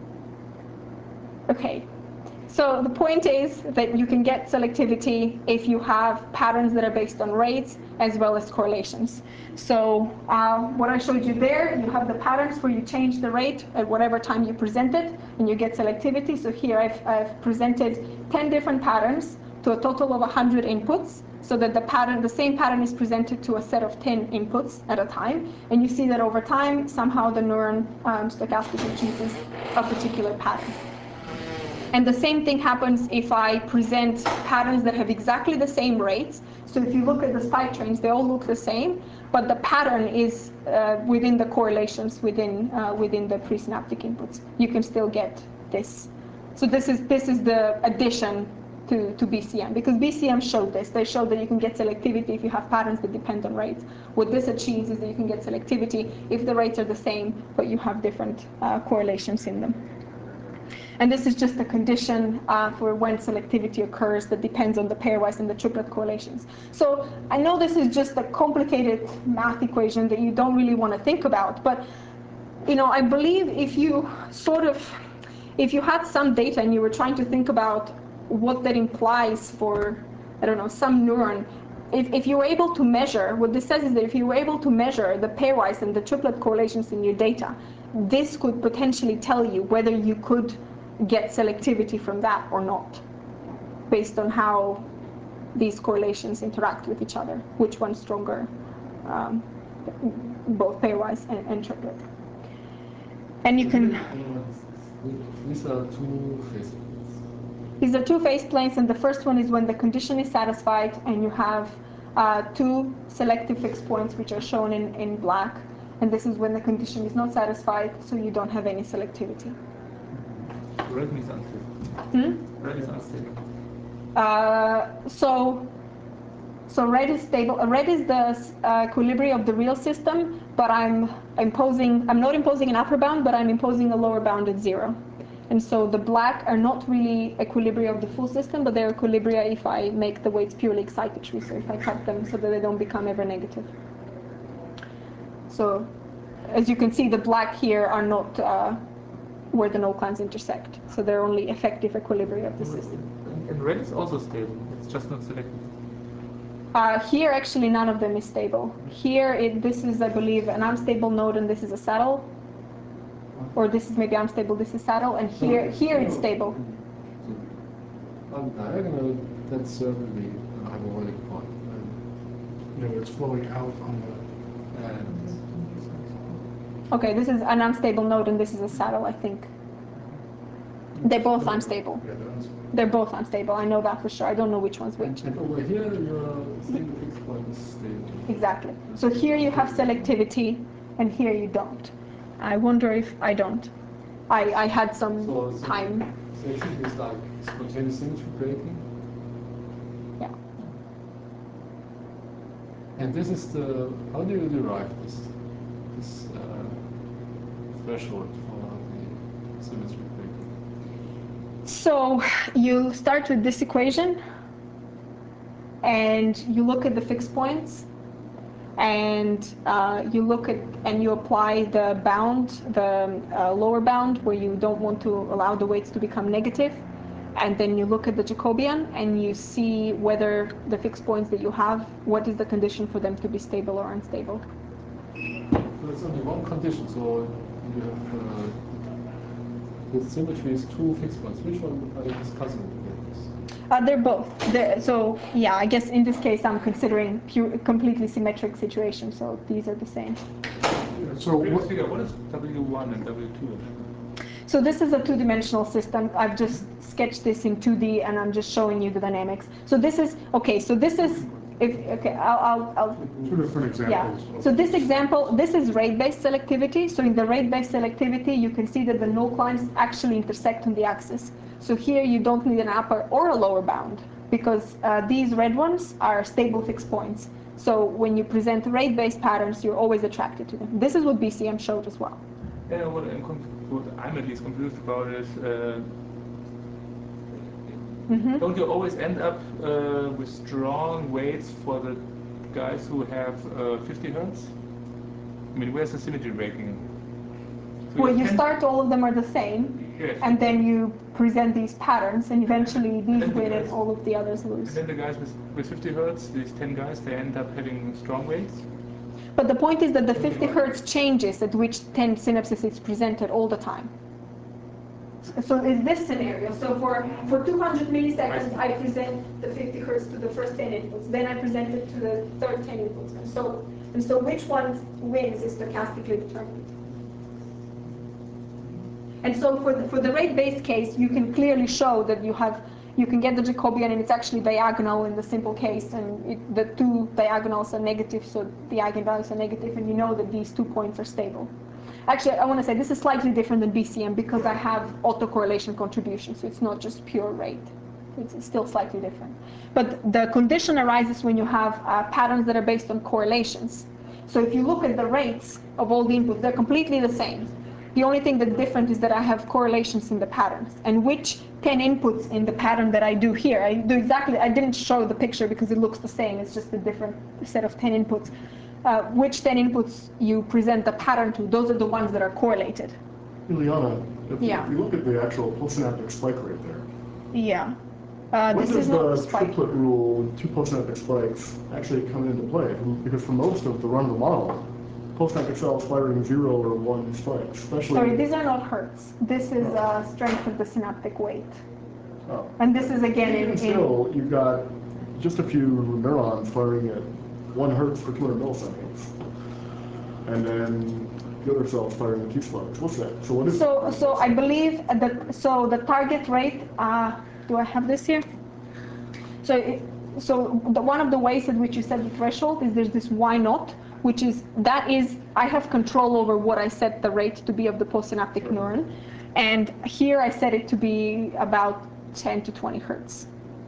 Okay, so the point is that you can get selectivity if you have patterns that are based on rates as well as correlations. So what I showed you there, you have the patterns where you change the rate at whatever time you present it, and you get selectivity. So here I've presented 10 different patterns to a total of 100 inputs, so that the same pattern is presented to a set of 10 inputs at a time. And you see that over time, somehow the neuron stochastically chooses a particular pattern. And the same thing happens if I present patterns that have exactly the same rates. So if you look at the spike trains, they all look the same, but the pattern is within the correlations within the presynaptic inputs. You can still get this. So this is the addition to BCM, because BCM showed this. They showed that you can get selectivity if you have patterns that depend on rates. What this achieves is that you can get selectivity if the rates are the same, but you have different correlations in them. And this is just a condition for when selectivity occurs that depends on the pairwise and the triplet correlations. So I know this is just a complicated math equation that you don't really want to think about, but you know, I believe if you had some data and you were trying to think about what that implies for, I don't know, some neuron, if you were able to measure, what this says is that if you were able to measure the pairwise and the triplet correlations in your data, this could potentially tell you whether you could get selectivity from that or not, based on how these correlations interact with each other, which one's stronger, both pairwise and triplet. And you can... These are two phase planes. These are two phase planes, and the first one is when the condition is satisfied and you have two selective fixed points which are shown in black, and this is when the condition is not satisfied, so you don't have any selectivity. Red means unstable. Red is unstable. So red is stable. Red is the equilibrium of the real system, but I'm not imposing an upper bound, but I'm imposing a lower bound at 0. And so the black are not really equilibria of the full system, but they're equilibria if I make the weights purely excitatory, so if I cut them so that they don't become ever negative. So as you can see, the black here are not where the null lines intersect. So they're only effective equilibria of the system. And red is also stable. It's just not selected. Here, actually, none of them is stable. Here, this is, I believe, an unstable node, and this is a saddle. Or this is maybe unstable, this is saddle, and here it's stable. So on diagonal, that's certainly a hyperbolic point. You know, it's flowing out on And Okay, this is an unstable node, and this is a saddle, I think. They're both unstable. the, yeah, that's, They're both unstable. I know that for sure. I don't know which one's which. and over here, your single fixed point is stable. Exactly. So here you have selectivity, and here you don't. I wonder if I don't. I had some So time. Selectivity is like spontaneous symmetry breaking. Yeah. And this is the, how do you derive this threshold for the symmetry breaking? So you start with this equation, and you look at the fixed points, and you look at and you apply the bound, the lower bound, where you don't want to allow the weights to become negative, and then you look at the Jacobian and you see whether the fixed points that you have, what is the condition for them to be stable or unstable. So there's only one condition. So you have with symmetries two fixed points. Which one are you discussing with this? They're both. So yeah, I guess in this case I'm considering completely symmetric situation. So these are the same. so Previous figure, what is W1 and W2? So this is a two-dimensional system. I've just sketched this in 2D, and I'm just showing you the dynamics. So this is okay. So this is I'll two different yeah. examples. So this example, this is rate-based selectivity. So in the rate-based selectivity, you can see that the null lines actually intersect on the axis. So here you don't need an upper or a lower bound, because these red ones are stable fixed points. So when you present rate-based patterns, you're always attracted to them. This is what BCM showed as well. Yeah, what I'm at least confused about is, don't you always end up with strong weights for the guys who have 50 hertz? I mean, where's the symmetry breaking? So Well, you tend- start, all of them are the same, Yes. and then you present these patterns, and eventually these then the win and guys- all of the others And lose. then the guys with 50 hertz, these 10 guys, they end up having strong weights? But the point is that the 50 hertz changes at which 10 synapses is presented all the time. So in this scenario, so for 200 milliseconds, I present the 50 hertz to the first 10 inputs, then I present it to the third 10 inputs, and so which one wins is stochastically determined. And so for the rate-based case, you can clearly show that you can get the Jacobian, and it's actually diagonal in the simple case, and the two diagonals are negative, so the eigenvalues are negative, and you know that these 2 points are stable. Actually, I want to say this is slightly different than BCM because I have autocorrelation contribution, so it's not just pure rate. It's still slightly different. But the condition arises when you have patterns that are based on correlations. So if you look at the rates of all the inputs, they're completely the same. The only thing that's different is that I have correlations in the patterns, and which 10 inputs in the pattern that I do here. I didn't show the picture because it looks the same, it's just a different set of 10 inputs. Which 10 inputs you present the pattern to, those are the ones that are correlated. Ileana, if Yeah. you look at the actual postsynaptic spike rate there, Yeah. when This does is not the spike. triplet rule with two postsynaptic spikes actually come into play? Because for most of the run of the model, postsynaptic cells firing 0 or 1 spikes, especially... Sorry, these are not hertz. This is strength of the synaptic weight. Oh. And this is again Even still, you've got just a few neurons firing at 1 hertz for 200 milliseconds. And then the other cells firing at 2 spikes. What's that? So what is So I believe that the target rate, do I have this here? So one of the ways in which you set the threshold is there's this Y naught, which is, I have control over what I set the rate to be of the postsynaptic neuron. And here I set it to be about 10 to 20 hertz.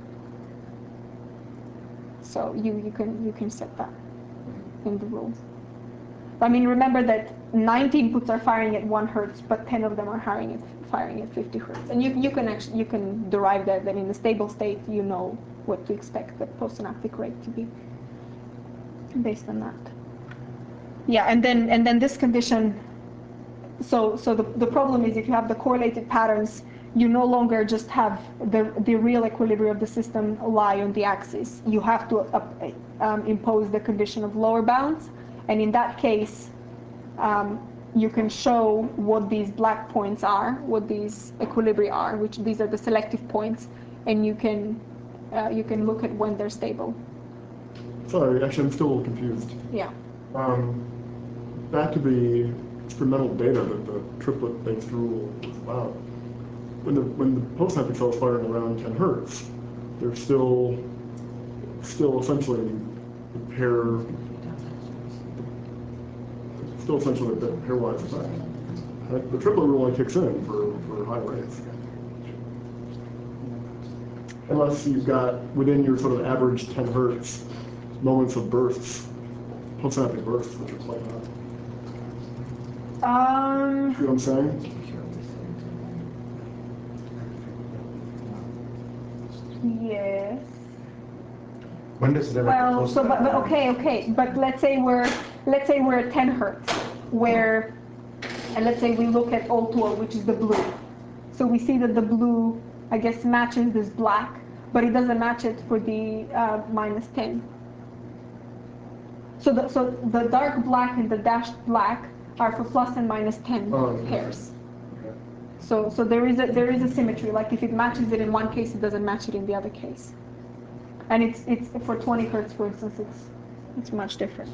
So you can set that in the rule. I mean, remember that 90 inputs are firing at 1 hertz, but 10 of them are firing firing at 50 hertz. And you can derive that in the stable state you know what to expect the postsynaptic rate to be based on that. Yeah, and then this condition. So the problem is if you have the correlated patterns, you no longer just have the real equilibrium of the system lie on the axis. You have to impose the condition of lower bounds, and in that case, you can show what these black points are, what these equilibria are, which these are the selective points, and you can look at when they're stable. Sorry, actually, I'm still a little confused. Yeah. Back to the experimental data that the triplet-based rule is about. When the postsynaptic cell is firing around 10 hertz, they're still essentially the pairwise effect. The triplet rule only kicks in for high rates. Unless you've got, within your sort of average 10 hertz, moments of bursts, postsynaptic bursts, which are quite high. See what I'm saying? Yes. When does it ever Well, so but okay. But let's say we're at 10 hertz, and let's say we look at O2, which is the blue. So we see that the blue, I guess, matches this black, but it doesn't match it for the -10. So the dark black and the dashed black are for plus and minus 10 pairs. So there is a symmetry. Like if it matches it in one case, it doesn't match it in the other case. And it's for 20 hertz, for instance, it's much different.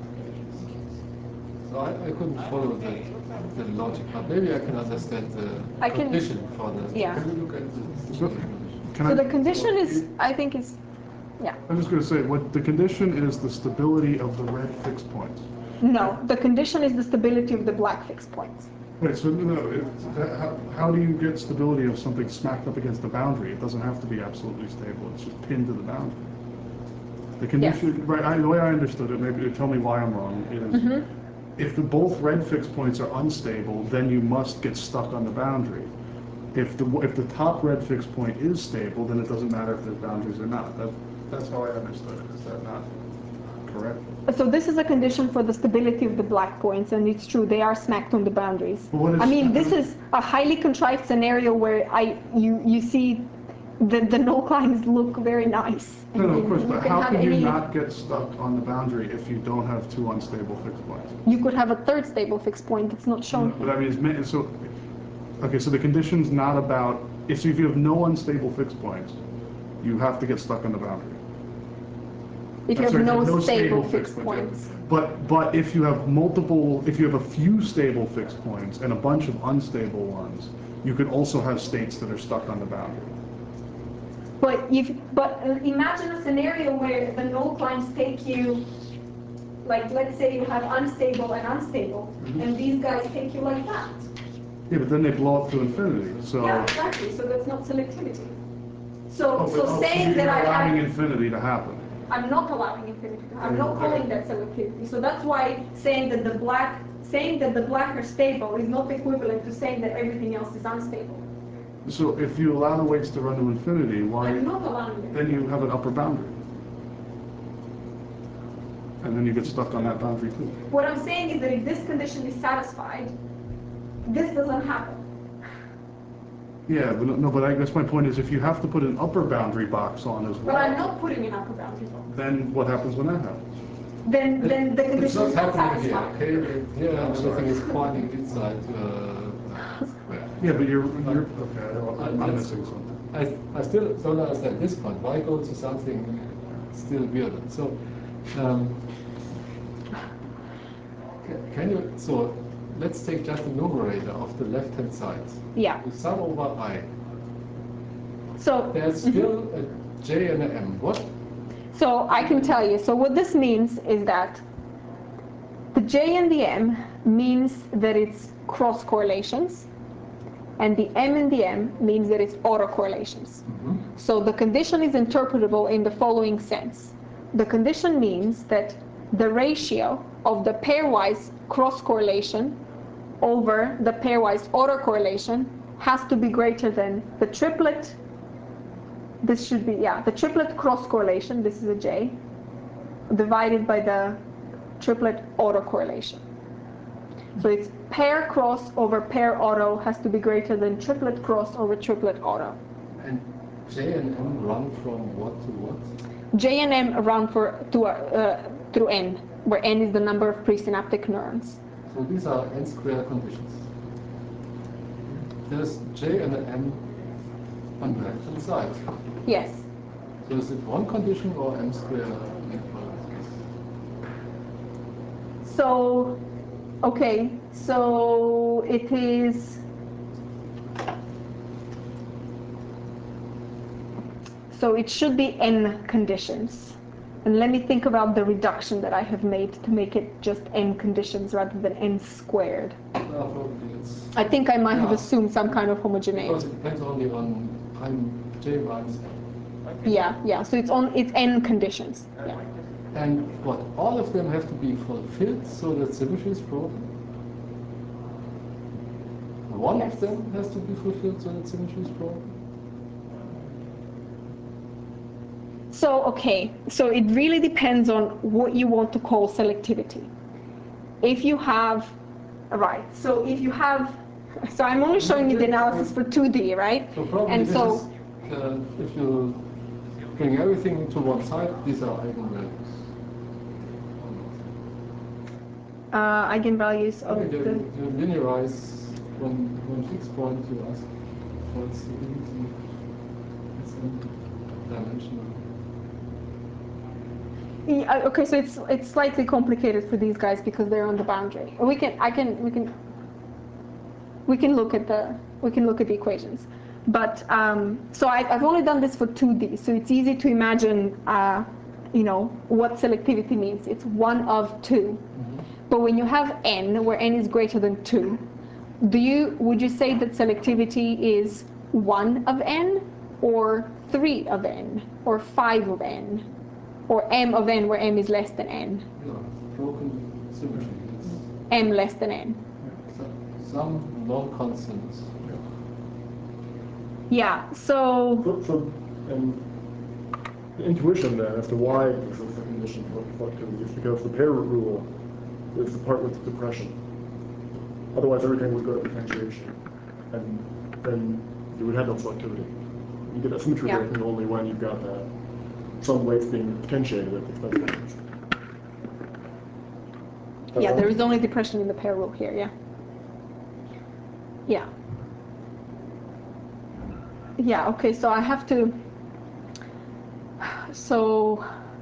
So I couldn't follow the logic, but maybe I can understand the condition for the. Yeah. Can you look at the So the condition is, I think, yeah. I'm just going to say, what the condition is the stability of the red fixed points. No, the condition is the stability of the black fixed points. Right, so how do you get stability of something smacked up against the boundary? It doesn't have to be absolutely stable. It's just pinned to the boundary. The condition, Yes. right? The way I understood it, maybe tell me why I'm wrong, is if both red fixed points are unstable, then you must get stuck on the boundary. If the top red fixed point is stable, then it doesn't matter if there's boundaries or not. That's how I understood it. Is that not correct? So this is a condition for the stability of the black points, and it's true, they are smacked on the boundaries. Well, I mean, this is a highly contrived scenario where you see the null lines look very nice. No, of course, but can how have can you any- not get stuck on the boundary if you don't have two unstable fixed points? You could have a third stable fixed point that's not shown But here. I mean, okay, so the condition's not about, if you have no unstable fixed points, you have to get stuck on the boundary. If you That's have right, no stable fixed yeah. points. But if you have a few stable fixed points and a bunch of unstable ones, you could also have states that are stuck on the boundary. But imagine a scenario where the null lines take you, like let's say you have unstable and unstable, and these guys take you like that. Yeah, but then they blow up to infinity, so. Yeah, exactly. So that's not selectivity. So So saying you're that I allowing have, infinity to happen. I'm not allowing infinity. I'm not calling that selectivity. So that's why saying that the black are stable is not equivalent to saying that everything else is unstable. So if you allow the weights to run to infinity, why? I'm not allowing it. Then you have an upper boundary. And then you get stuck on that boundary too. What I'm saying is that if this condition is satisfied, this doesn't happen. Yeah, but I guess my point is if you have to put an upper boundary box on as well. But I'm not putting an upper boundary box. Then what happens when that happens? Then the It's condition not is not happening here, satisfied. okay? Here everything is pointing inside square. Yeah, but you're okay. I'm missing something. I still don't understand this part. Why go to something still weirder? So, so let's take just the numerator of the left-hand side. Yeah. The sum over I. So There's still a J and a M. What? So I can tell you. So what this means is that the J and the M means that it's cross correlations, and the M and the M means that it's autocorrelations. So the condition is interpretable in the following sense. The condition means that the ratio of the pairwise cross correlation over the pairwise autocorrelation has to be greater than the triplet. This should be, yeah, the triplet cross correlation, this is a J, divided by the triplet autocorrelation. So it's pair cross over pair auto has to be greater than triplet cross over triplet auto. And J and M run from what to what? J and M run through N, where N is the number of presynaptic neurons. So these are N square conditions. There's J and M on the left hand side. Yes. So is it one condition or M square equals? So, okay, so it is, so it should be N conditions. And let me think about the reduction that I have made to make it just N conditions rather than N squared. Probably it's, I think I might have Yeah. assumed some kind of because homogeneity. it depends only on time J minus M. Yeah, so it's N conditions. Yeah. And what? All of them have to be fulfilled so that symmetry is broken? One Yes. of them has to be fulfilled so that symmetry is broken? So, okay, so it really depends on what you want to call selectivity. If you have, right, so if you have, so I'm only showing you the analysis for 2D, right? So probably And this so, is, if you bring everything to one side, these are eigenvalues. Eigenvalues I of mean, the, you linearize one fixed point, you ask for its stability. It's dimensional. yeah, okay, so it's slightly complicated for these guys because they're on the boundary. We can look at the equations, but so I've only done this for 2D, so it's easy to imagine, what selectivity means. It's one of two. But when you have N, where N is greater than 2, would you say that selectivity is 1 of N, or 3 of N, or 5 of N, or M of N, where M is less than N? Yeah, broken symmetry. It's M less than N. some non-constants. Yeah, so, The intuition then as to why this is the condition for selectivity is because the pair root rule is the part with depression. Otherwise, everything would go to potentiation, and then you would have no selectivity. You get a symmetry Yeah. breaking only when you've got that some weights being potentiated at the expense of others. yeah, there is only depression in the pair rule here, yeah. Yeah. Yeah, okay, so I have to, so,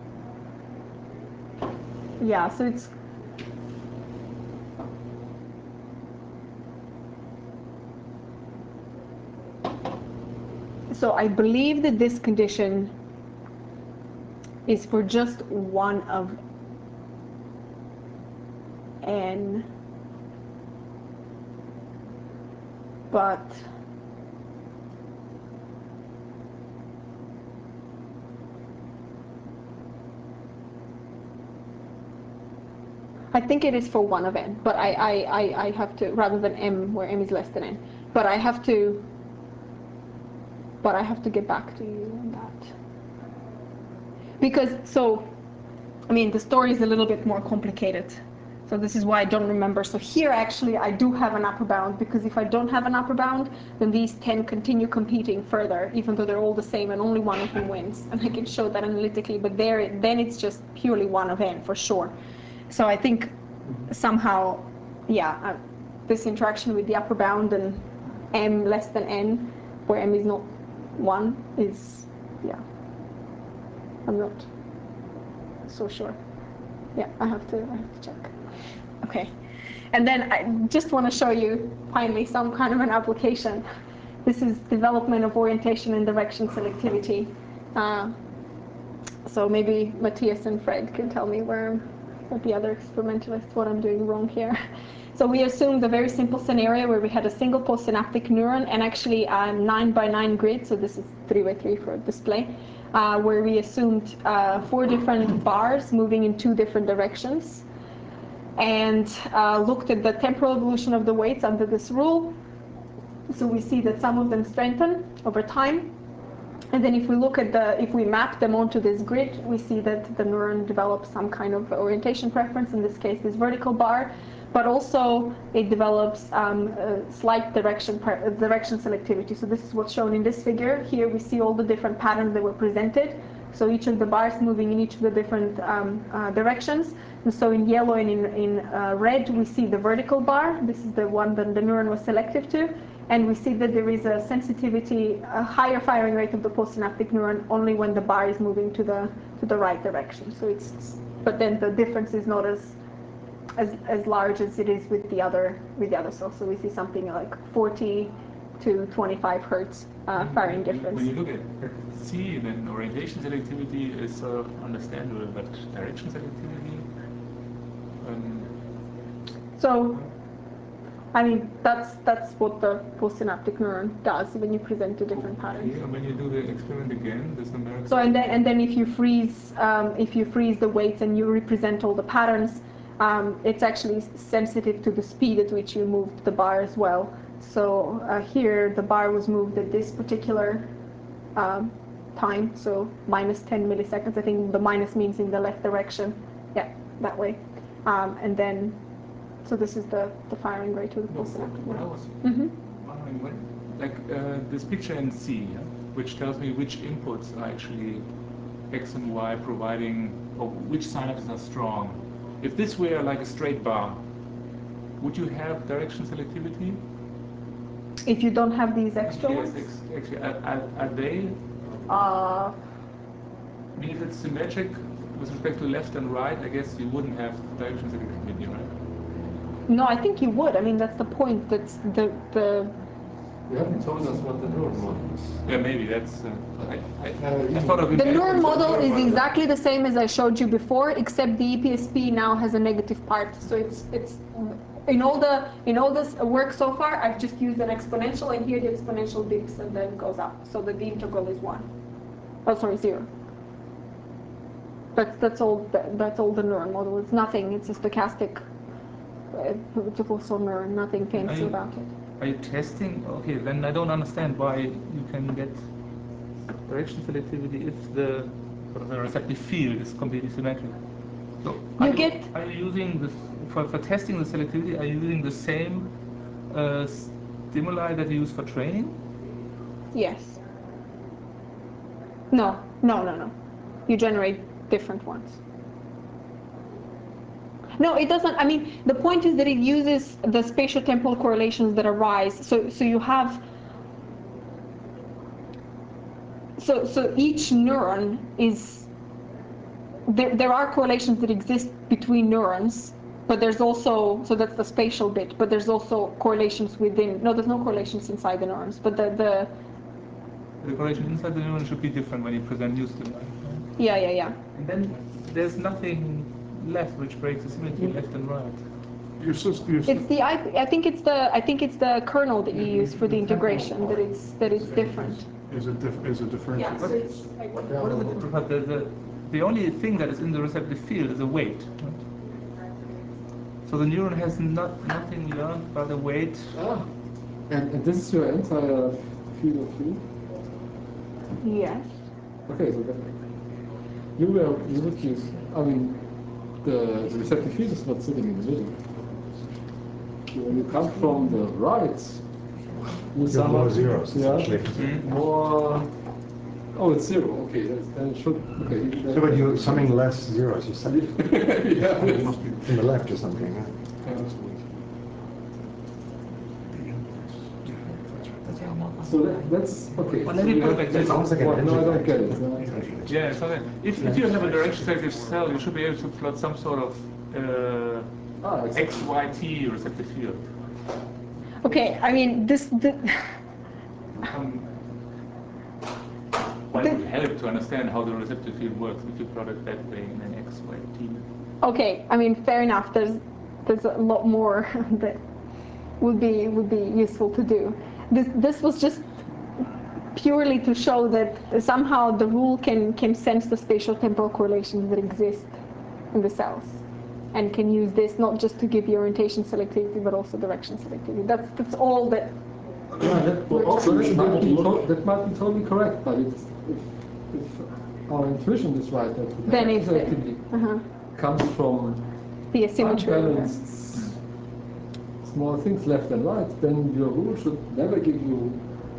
yeah, so it's, so I believe that this condition is for just one of N, but I think it is for 1 of N, but I have to, rather than M, where M is less than N, but I have to get back to you on that. Because, so, I mean, the story is a little bit more complicated. So this is why I don't remember. So here, actually, I do have an upper bound, because if I don't have an upper bound, then these 10 continue competing further, even though they're all the same and only one of them wins. And I can show that analytically, but then it's just purely 1 of N, for sure. So I think somehow, yeah, this interaction with the upper bound and M less than N, where M is not 1, is, yeah, I'm not so sure. Yeah, I have to check. Okay, and then I just want to show you finally some kind of an application. This is development of orientation and direction selectivity. So maybe Matthias and Fred can tell me where the other experimentalists what I'm doing wrong here. So we assumed a very simple scenario where we had a single postsynaptic neuron and actually a 9x9 grid, so this is 3x3 for display, where we assumed 4 different bars moving in 2 different directions, and looked at the temporal evolution of the weights under this rule, So we see that some of them strengthen over time. And then if we look at if we map them onto this grid, we see that the neuron develops some kind of orientation preference, in this case this vertical bar, but also it develops a slight direction selectivity. So this is what's shown in this figure. Here we see all the different patterns that were presented. So each of the bars moving in each of the different directions. And so in yellow and in red, we see the vertical bar. This is the one that the neuron was selective to. And we see that there is a sensitivity, a higher firing rate of the postsynaptic neuron only when the bar is moving to the right direction. So but then the difference is not as large as it is with the other cells. So we see something like 40 to 25 hertz firing difference. When you look at C, then orientation selectivity is understandable, but direction selectivity. So, I mean, that's what the postsynaptic neuron does when you present the different patterns. And when you do the experiment again, this numerical. So and then if you freeze the weights and you represent all the patterns, it's actually sensitive to the speed at which you moved the bar as well. So here the bar was moved at this particular time, so minus 10 milliseconds. I think the minus means in the left direction. Yeah, that way. And then, so this is the firing rate of the postsynaptic What I neuron. was wondering, this picture in C, yeah, which tells me which inputs are actually X and Y providing, or which synapses are strong. If this were like a straight bar, would you have direction selectivity? If you don't have these extra Yes, ones? actually, are they? I mean, if it's symmetric with respect to left and right, I guess you wouldn't have direction selectivity, right? No, I think you would. I mean, that's the point. That's the You haven't told us what the neuron model is. Yeah, maybe that's. I thought of it. The neuron model is exactly the same as I showed you before, except the EPSP now has a negative part. So it's in all this work so far, I've just used an exponential, and here the exponential dips and then goes up, so that the integral is 1. Oh, sorry, 0. That's all. That's all the neuron model. It's nothing. It's a stochastic typical neuron. Nothing fancy about it. Are you testing? Okay, then I don't understand why you can get direction selectivity if the receptive field is completely symmetric. So are you using the for testing the selectivity? Are you using the same stimuli that you use for training? Yes. No. You generate different ones. No, it doesn't. I mean, the point is that it uses the spatiotemporal correlations that arise. So you have. So each neuron is. There are correlations that exist between neurons, but there's also, so that's the spatial bit. But there's also correlations within. No, there's no correlations inside the neurons. But the correlation inside the neuron should be different when you present new stimuli. Yeah. And then there's nothing left which breaks the symmetry left and right. It's the I think it's the kernel that you use for the integration that it's different. Is it differential? Yeah. So it's like, What is it? Because the only thing that is in the receptive field is a weight. So the neuron has nothing learned by the weight. And this is your entire field of view? yes. Okay, so then you would use, I mean, the receptive field is not sitting in the middle. When you come from the right, you have more zeros, essentially. More. Oh, it's 0. Okay, then it should. Okay. So, but you're summing less zeros, you said? Yeah. It must be from the left or something. Yeah. So that's okay. Well, let me put it like this. Sounds like an No, I engine. don't get it. Yeah, so that if you have a direction selective cell, you should be able to plot some sort of XYT receptive field. Okay. I mean this. Well, it would help to understand how the receptive field works if you plot it that way in an XYT. Okay. I mean, fair enough. There's a lot more that would be useful to do. This was just purely to show that somehow the rule can sense the spatial temporal correlations that exist in the cells, and can use this not just to give you orientation selectivity but also direction selectivity. That's all that Yeah, that, Well, also, that, you should be might able to be look. that might be totally correct, but if our intuition is right, that the Then direction if selectivity comes from the asymmetry. unbalanced small things left and right, then your rule should never give you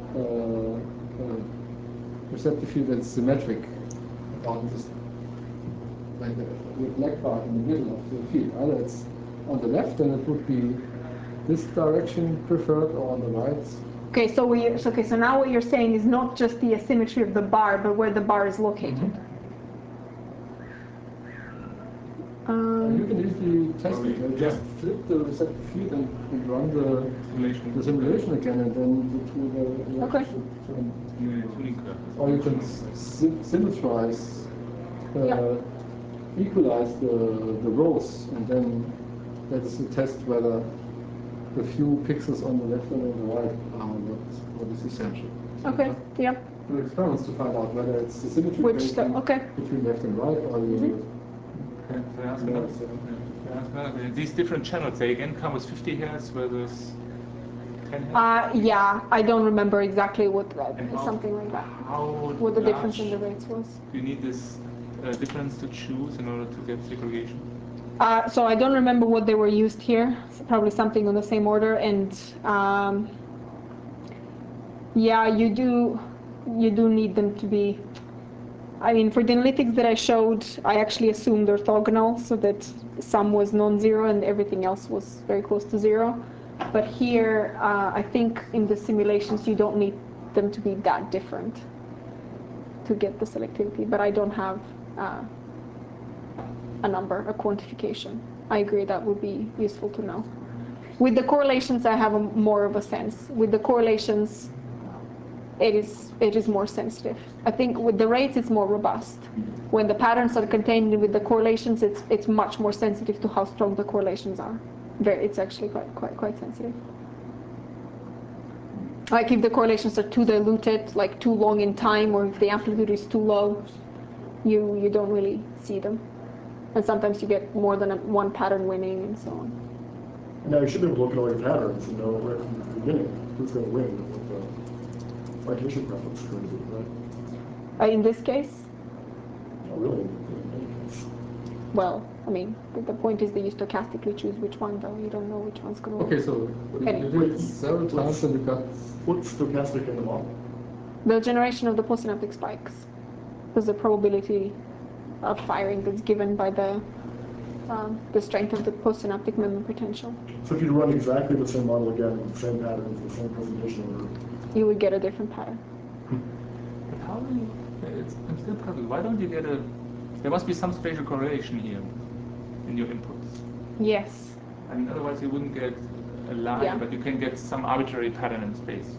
a receptive field that's symmetric on this, like the black part in the middle of the field. Either it's on the left, then it would be this direction preferred, or on the right. Okay, so now what you're saying is not just the asymmetry of the bar, but where the bar is located. You can easily test it. You just flip the receptive field and run the simulation again, and then the two Okay. or you can symmetrize, equalize the rows, and then that's to test whether the few pixels on the left and on the right are what is essential. Okay, yeah. Do experiments to find out whether it's the symmetry between left and right, or the these different channels, they again come with 50 Hz versus 10 Hz? Yeah, I don't remember exactly what something like that. What the difference in the rates was. Do you need this difference to choose in order to get segregation? So I don't remember what they were used here. It's probably something on the same order, and yeah, you do need them to be. I mean, for the analytics that I showed, I actually assumed orthogonal, so that sum was non-zero and everything else was very close to zero. But here, I think in the simulations, you don't need them to be that different to get the selectivity. But I don't have a number, a quantification. I agree that would be useful to know. With the correlations, I have more of a sense. With the correlations, it is more sensitive. I think with the rates, it's more robust. When the patterns are contained with the correlations, it's much more sensitive to how strong the correlations are. It's actually quite sensitive. Like if the correlations are too diluted, like too long in time, or if the amplitude is too low, you don't really see them. And sometimes you get more than one pattern winning and so on. Now you should be able to look at all your patterns and know right from the beginning who's going to win, what the citation preference is going to be, right? In this case? Not really, in any case. Well, I mean, the point is that you stochastically choose which one, though. You don't know which one's going to win. Okay, so you did it several times and you got... What's stochastic in the model? The generation of the postsynaptic spikes. There's the probability of firing that's given by the strength of the postsynaptic memory potential. So if you run exactly the same model again with the same patterns, the same presentation order, you would get a different pattern. But how do you... I'm still puzzled. Why don't you get a... There must be some spatial correlation here in your inputs. Yes. I mean, otherwise you wouldn't get a line, but you can get some arbitrary pattern in space.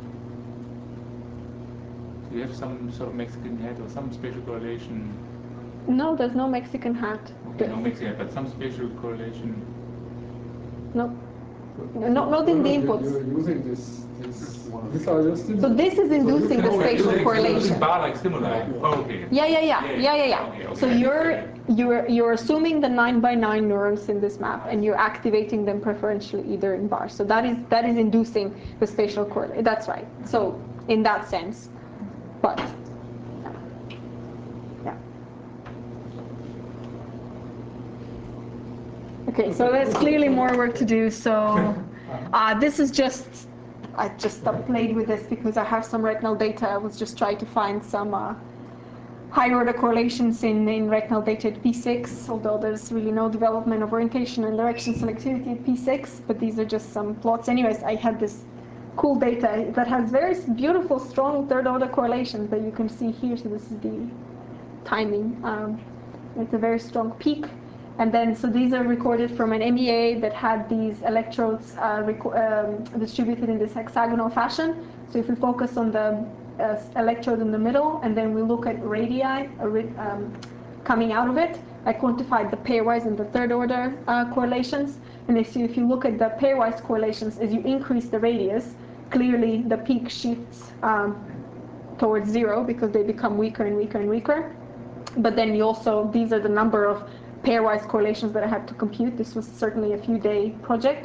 Do you have some sort of Mexican hat or some spatial correlation? No, there's no Mexican hat. Okay, no Mexican hat, but some spatial correlation. No. Not in the inputs. You're using this are just so this is inducing the spatial correlation. Bar-like stimuli. Oh, okay. Yeah. So you're assuming the 9x9 neurons in this map, and you're activating them preferentially either in bars. So that is inducing the spatial correlation. That's right. So in that sense, but yeah. Okay, so there's clearly more work to do. So this is just. I just played with this because I have some retinal data. I was just trying to find some higher order correlations in retinal data at P6, although there's really no development of orientation and direction selectivity at P6, but these are just some plots. Anyways, I had this cool data that has very beautiful, strong third order correlations that you can see here. So this is the timing. It's a very strong peak. And then, so these are recorded from an MEA that had these electrodes distributed in this hexagonal fashion. So if we focus on the electrode in the middle, and then we look at radii coming out of it, I quantified the pairwise and the third order correlations. And if you look at the pairwise correlations, as you increase the radius, clearly the peak shifts towards zero because they become weaker and weaker and weaker. But then you also, these are the number of pairwise correlations that I had to compute. This was certainly a few-day project.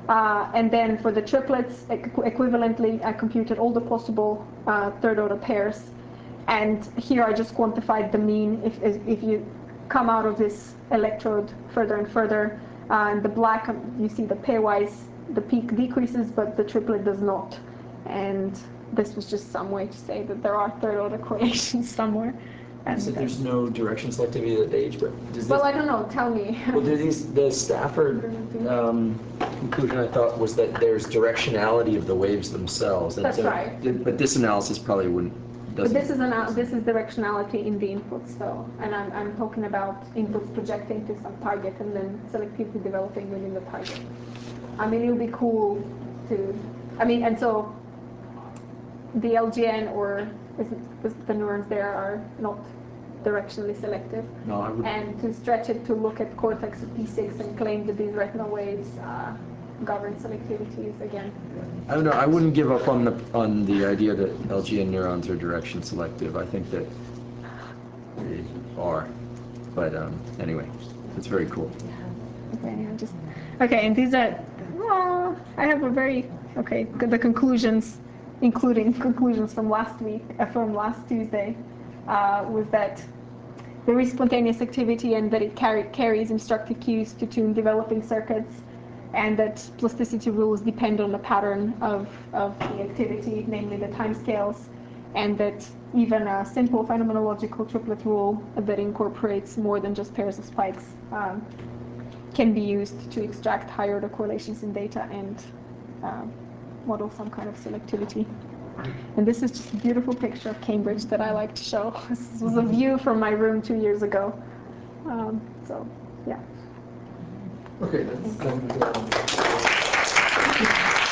And then for the triplets, equivalently, I computed all the possible third order pairs. And here I just quantified the mean. If you come out of this electrode further and further, in the black, you see the pairwise, the peak decreases, but the triplet does not. And this was just some way to say that there are third order correlations somewhere. You said there's no direction selectivity at that age, but does this... Well, I don't know, tell me. Well, the Stafford conclusion, I thought, was that there's directionality of the waves themselves. That's right. But this analysis probably wouldn't... But this is directionality in the inputs, though, and I'm talking about inputs projecting to some target and then selectivity developing within the target. I mean, it would be cool to, and so the LGN or the neurons there are not directionally selective. No, I would. And to stretch it to look at cortex of P6 and claim that these retinal waves govern selectivity is again. I don't know. I wouldn't give up on the idea that LGN neurons are direction selective. I think that they are, but anyway, it's very cool. Okay, and these are. Well, I have a very the conclusions, including conclusions from last week, from last Tuesday, was that there is spontaneous activity and that it carries instructive cues to tune developing circuits, and that plasticity rules depend on the pattern of the activity, namely the timescales, and that even a simple phenomenological triplet rule that incorporates more than just pairs of spikes can be used to extract higher order correlations in data and model some kind of selectivity. And this is just a beautiful picture of Cambridge that I like to show. This was a view from my room 2 years ago. So, yeah. Okay, that's